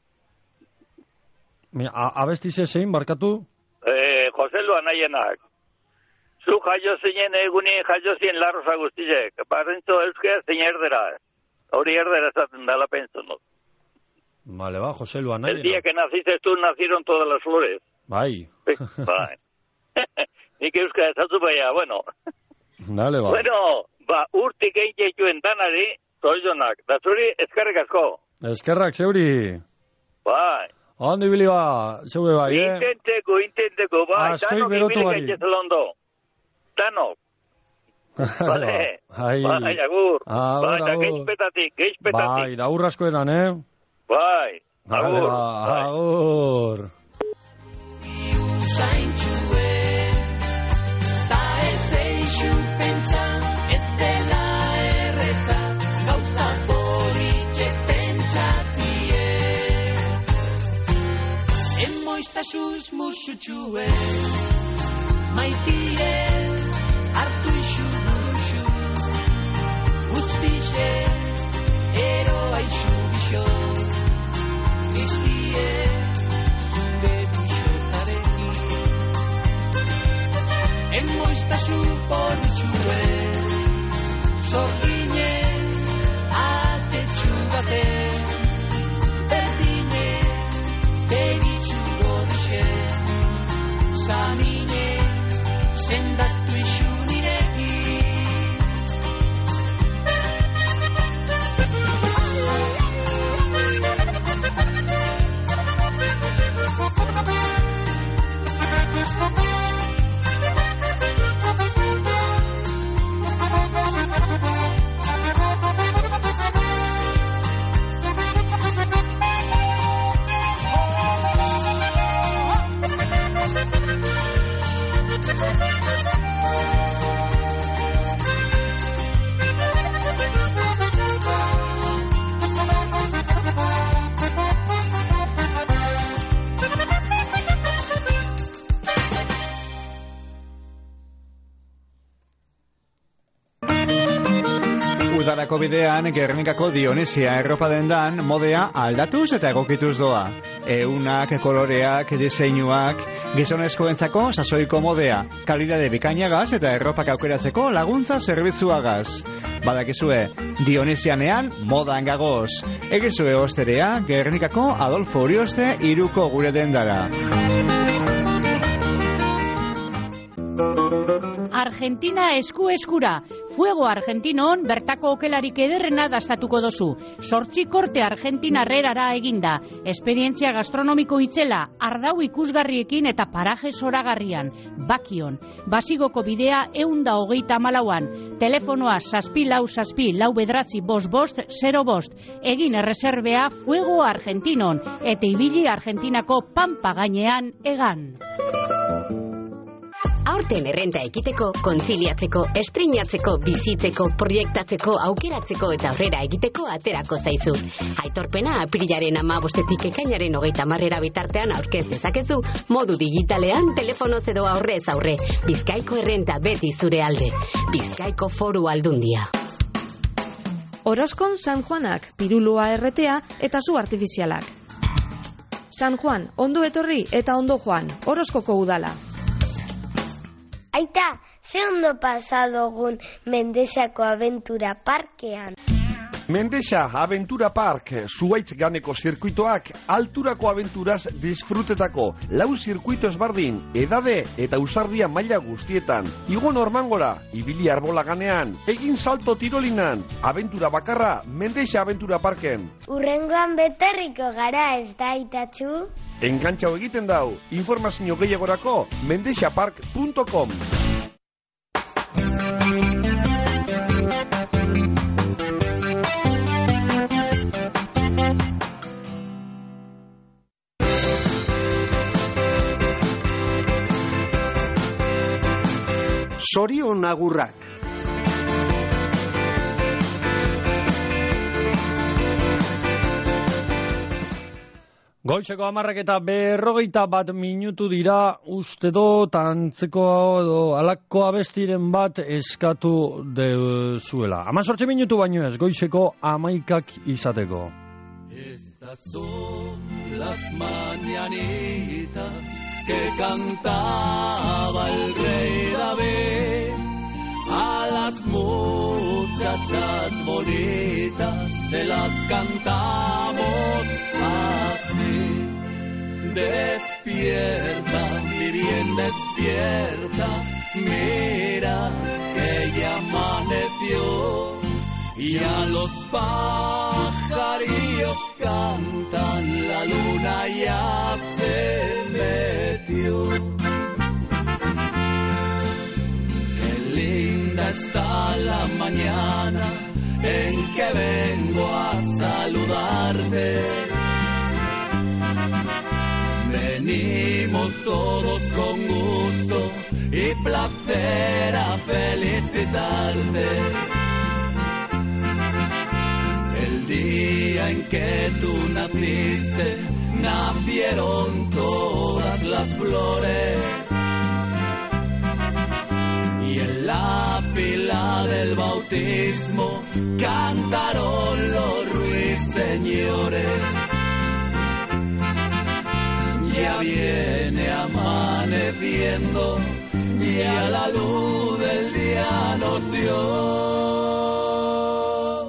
Abestize zein, barkatu? Joselua nahienak. Zu jaio zinen egunin jaio zinen larroza guztizek. Barrentzo euskera zein erdera. Hori erdera esaten dala pentsu, no? Vale, Joselua nahienak. El día que naciste tú, nacieron todas las flores. Bai. Bai. Nik euskara esatu baina, bueno. Dale, Bueno, urtik egin jaituen danari, toizonak. Da zuri, eskerrik asko. Eskerrak, zeuri. Bai. Ondo ibili zeure bai, Intenteko, bai. Askoi berotu bari. Tanok. Vale. Bai, agur. Bai, geizpetatik. Bai, da urrasko eran, Bai, agur. Agur. Sus musutxue maitie hartu ixu guztixe eroa ixu bixo iztie bebixo zarekin emoiztasu portxue zorgine atetxu bate berdine begitxu Samine, sendatu isu nirekin. Udarako bidean, Gernikako Dionesia erropa dendan modea aldatuz eta egokituz doa. Eunak, koloreak, diseinuak, gizonezkoentzako sasoiko modea, kalidade bikainagaz eta erropak aukeratzeko laguntza zerbitzuagaz. Badakizue, Dionesianean modan gagoz. Egizue osterea, Gernikako Adolfo Urioste 3ko gure dendara. Argentina esku-eskura. Fuego Argentinon bertako okelarik ederrena dastatuko dozu. 8 korte argentinarrerara eginda. Esperientzia gastronomiko itzela, ardau ikusgarriekin eta paraje zoragarrian. Bakion. Basigoko bidea 134an. Telefonoa 644-445-505. Egin erreserbea Fuego Argentinon. Eta ibili Argentinako pampa gainean egan. Aurten errenta ekiteko, kontziliatzeko, estreinatzeko, bizitzeko, proiektatzeko, aukeratzeko eta aurrera egiteko aterako zaizu. Aitorpena apirilaren 15 ekainaren 30 bitartean aurkez dezakezu, modu digitalean, telefonoz edo aurrez aurre. Bizkaiko errenta beti zure alde. Bizkaiko Foru Aldundia. Orozkon San Juanak, pirulua erretea eta zu artifizialak. San Juan, ondo etorri eta ondo joan, Orozkoko udala. Aita, ze ondo pasadogun Mendexako Abentura Parkean. Mendexa Aventura Park, Zuaitz ganeko zirkuitoak, alturako aventuraz disfrutetako, 4 zirkuito ezbardin, edade eta ausardia maila guztietan. Igo Normangora, ibili arbola ganean, egin salto tirolinan, aventura bakarra, Mendexa Aventura Parken. Urrengoan beterriko gara, ez da, Itatxu? Engantxau egiten dau, informazio gehiagorako, mendexapark.com. Zorion agurrak. Goizeko 11:41 minutu dira, uste dut antzeko edo alako abestiren bat eskatu dezuela. 18 minutu baino ez, goizeko 11 izateko. Estas son las mañanitas que cantaba el rey David, a las muchachas bonitas se las cantamos así. Despierta, mi bien, despierta, mira que ya amaneció y a los pajarillos cantan, la luna ya se metió. Qué linda está la mañana en que vengo a saludarte. Venimos todos con gusto y placer a felicitarte. El día en que tú naciste, nacieron todas las flores. Y en la pila del bautismo cantaron los ruiseñores. Ya viene amaneciendo y a la luz del día nos dio.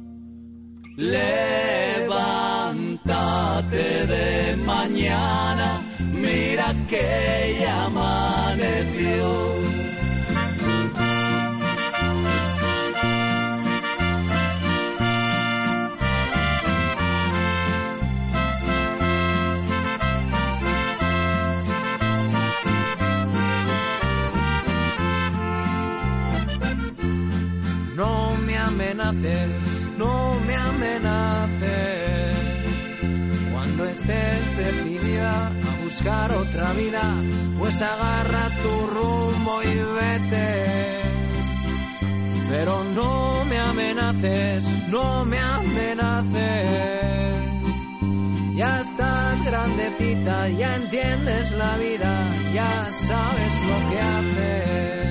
Levántate de mañana, mira que ya amaneció. No me amenaces, no me amenaces. Cuando estés decidida a buscar otra vida, pues agarra tu rumbo y vete. Pero no me amenaces, no me amenaces. Ya estás grandecita, ya entiendes la vida, ya sabes lo que haces.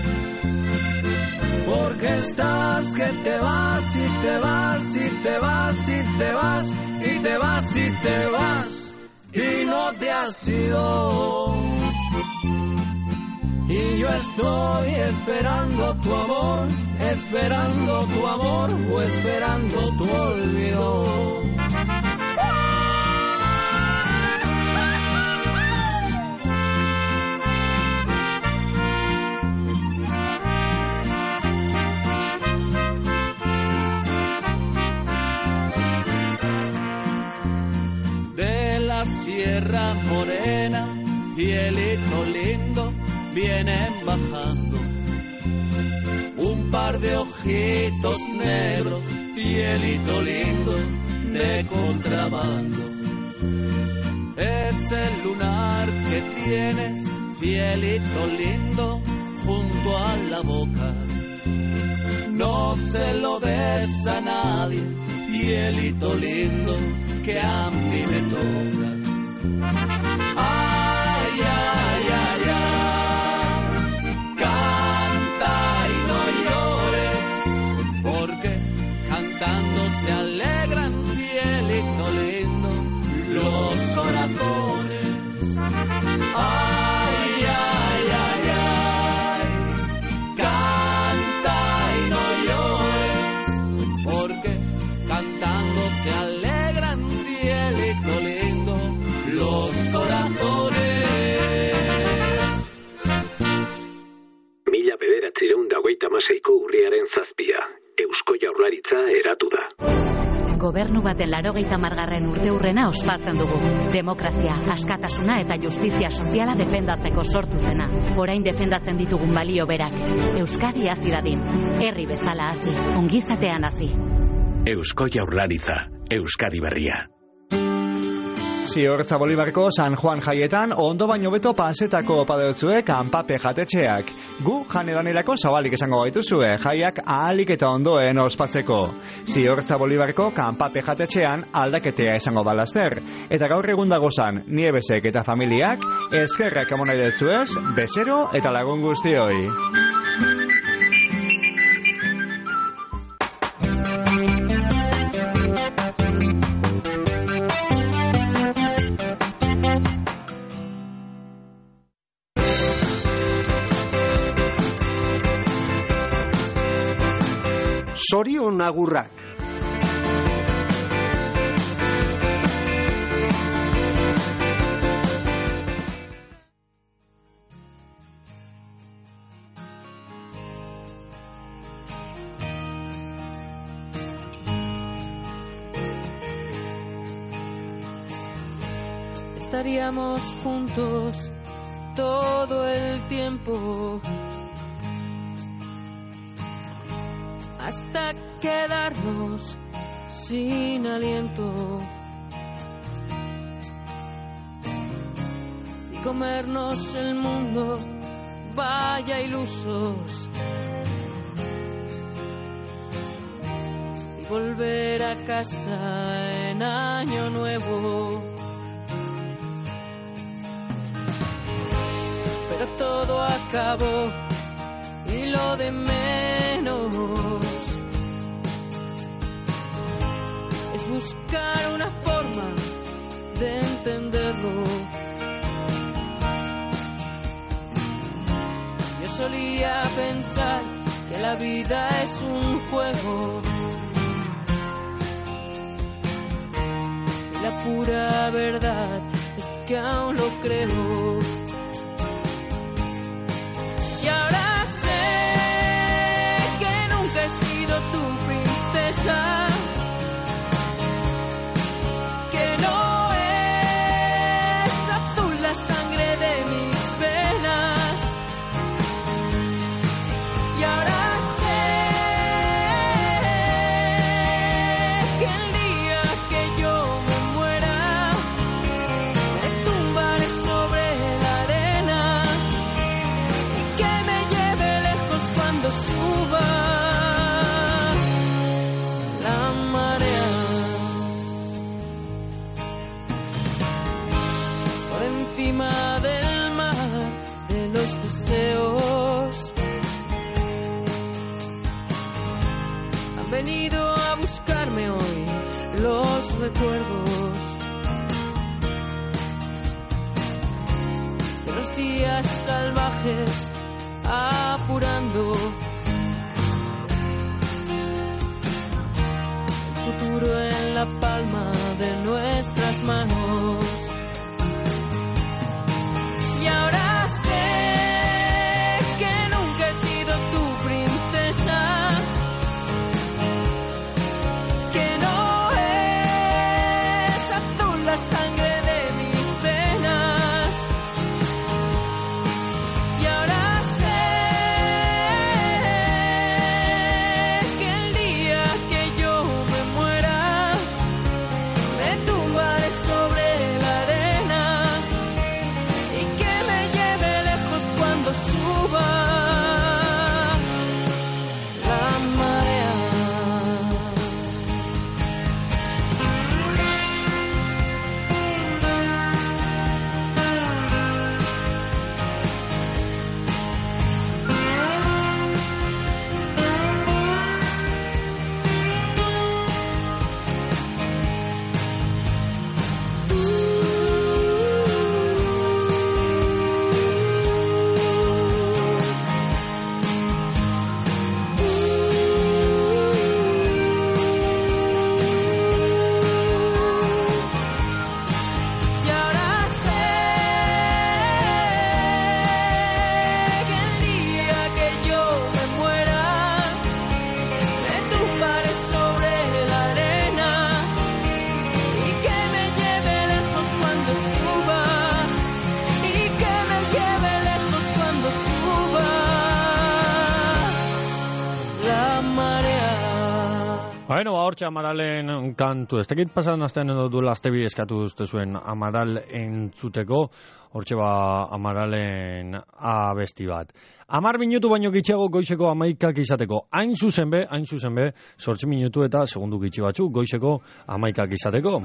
Porque estás que te vas y te vas y te vas y te vas y te vas y te vas y no te has ido. Y yo estoy esperando tu amor o esperando tu olvido. Sierra Morena, cielito lindo, vienen bajando un par de ojitos negros, cielito lindo, de contrabando. Es el lunar que tienes, cielito lindo, junto a la boca. No se lo des a nadie, cielito lindo, que a mí me toca. Ay, ay, ay, ay, canta y no llores, porque cantando se alegran, cielito lindo, los corazones. Ay, ay, ay, ay, canta y no llores, porque 2016ko urriaren 7. Eusko Jaurlaritza eratu da. Gobernu baten 80. urteurrena ospatzen dugu. Demokrazia, askatasuna eta justizia soziala defendatzeko sortu zena. Orain defendatzen ditugun balio berak. Euskadi hazi dadin. Herri bezala hazi, ongizatean hazi. Eusko Jaurlaritza, Euskadi berria. Ziortza Bolibarko San Juan jaietan ondo baino beto pasetako opadeutzue kanpape jatetxeak. Gu janedanerako zabalik esango gaituzue, jaiak ahalik eta ondoen ospatzeko. Ziortza Bolibarko kanpape jatetxean aldaketea esango balazter. Eta gaur egun dagozan, Niebesek eta familiak eskerrak emonai detzuez, bezero eta lagun guztioi. Zorion agurrak. Estaríamos juntos todo el tiempo, hasta quedarnos sin aliento y comernos el mundo, vaya ilusos, y volver a casa en año nuevo. Pero todo acabó y lo de menos es buscar una forma de entenderlo. Yo solía pensar que la vida es un juego, y la pura verdad es que aún lo creo. Y ahora sé que nunca he sido tu princesa, que no es azul la sangre de mis venas. Y ahora sé que el día que yo me muera, me tumbaré sobre la arena y que me lleve lejos cuando suba la marea. Por encima del mar de los deseos han venido a buscarme hoy los recuerdos de los días salvajes, apurando el futuro en la palma de nuestras manos. Y ahora sé que nunca he sido tu princesa, que no es azul la sangre de mis venas. Y ahora sé que el día que yo me muera, me tumbaré sobre Bueno, hortxe Amaralen kantu. Ez tekit pasadan astean edo duela astebi eskatu duzte zuen Amaral entzuteko, hortxe Amaralen abesti bat. 10 minutu baino gitxiago goizeko 11ak izateko. Hain zuzen be, 8 minutu eta segundu gitxi batzu goizeko 11ak izateko.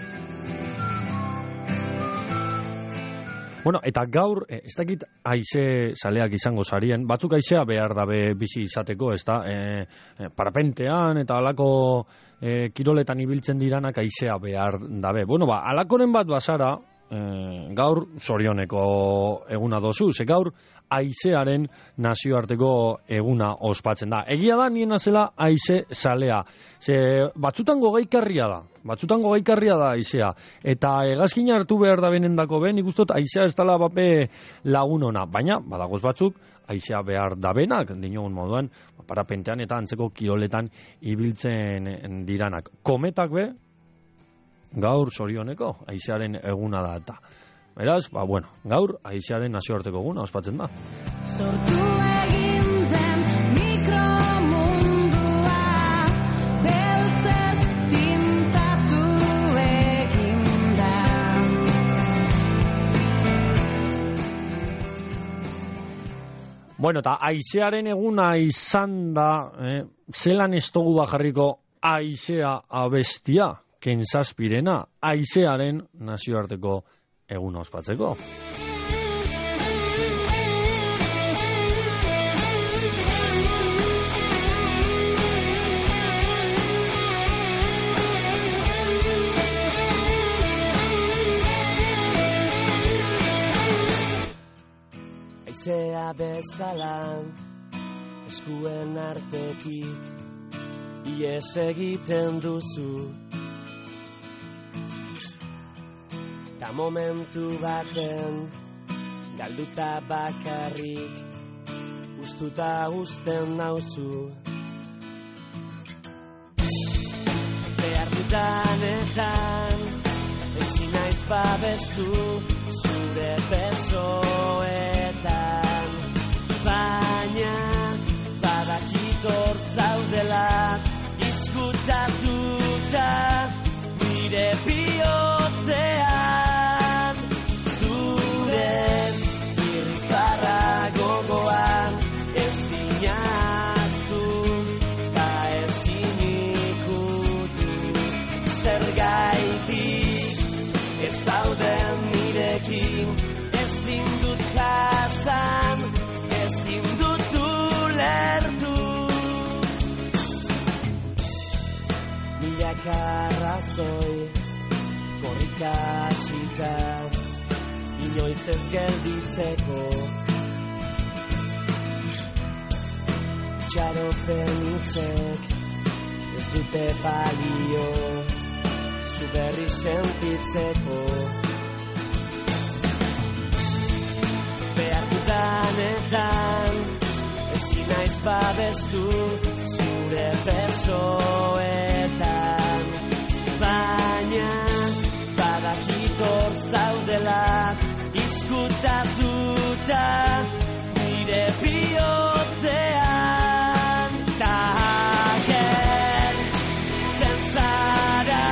Bueno, eta gaur, ez dakit haize zaleak izango zarien, batzuk haizea behar dabe bizi izateko, ez da, parapentean eta alako kiroletan ibiltzen diranak haizea behar dabe. Bueno, alakoren bat bazara, gaur zorioneko eguna dozu, ze gaur haizearen nazioarteko eguna ospatzen da. Egia da, nien azela haize zalea. Ze batzutan gogaikarria da haizea. Eta hegazkina hartu behar da benendako ben, ikustot haizea ez dala bape lagunona. Baina, badagoz batzuk, haizea behar da benak, dinogun moduan, parapentean eta antzeko kiroletan ibiltzen diranak. Kometak be, gaur zorioneko haizearen eguna da eta. Beraz, bueno, gaur haizearen nazioarteko eguna ospatzen da. Sortu egin den mikromundua, beltzez tintatu egin da. Bueno, eta haizearen eguna izan da, zelan ez dugu bajarriko haizea abestia, Kenzazpirena, haizearen nazioarteko eguna ospatzeko. Haizea bezala, eskuen artetik, ies egiten duzu. Ta momentu baten, galduta bakarrik, ustuta uzten nauzu. Behar dutanetan, ezin naiz babestu, zure besoetan. Baina, badakit hor zaudela, izkutatuta, nire bihotzean. Ez zauden nirekin, ezin dut jasan, ezin dut ulertu. Milaka arrazoi, korrikasika, inoiz ez gelditzeko. Itxaropen hitzek, ez dute balio, zu berri sentitzeko. Behar dudanetan, ezin naiz babestu, zure besoetan. Baina, badakit hor zaudela, izkutatuta, nire bihotzean. Taken, zentzara,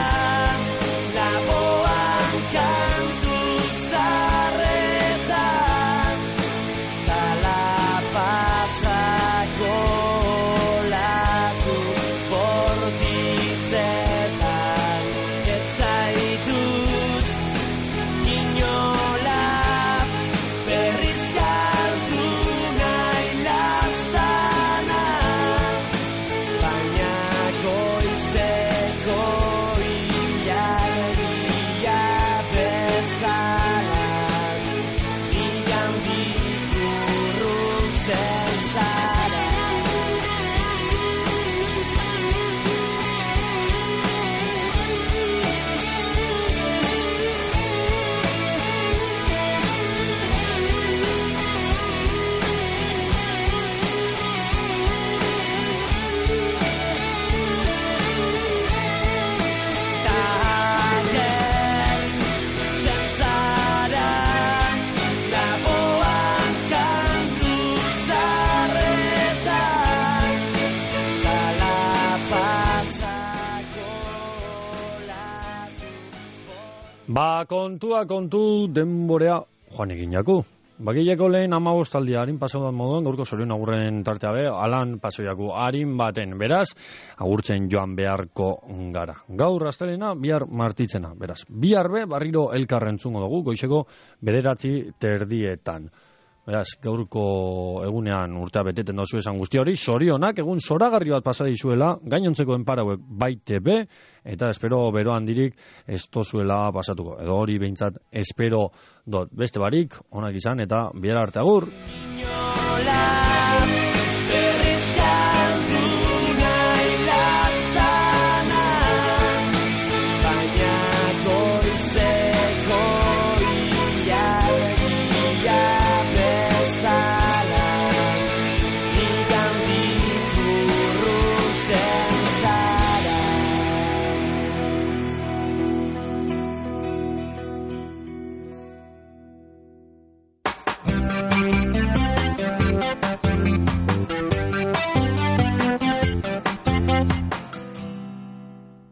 Stop. Kontu denborea joan egin jaku. Bagileko lehen 15 aldia harin pasaudan moduan, gaurko zorion agurren tartea be, alan pasoiaku harin baten, beraz, agurtzen joan beharko gara. Gaur astelena, bihar martitzena, beraz. Bihar be, barriro elkarren zungo dugu, goizeko 9:30. Beraz, gaurko egunean urtea beteten dozu esan guzti hori, zorionak, egun zoragarri bat pasa dizuela, gainontzeko enparauek baite be, eta espero bero handirik ez tozuela pasatuko. Edo hori behintzat espero dot. Beste barik, onak izan, eta bihar arte agur!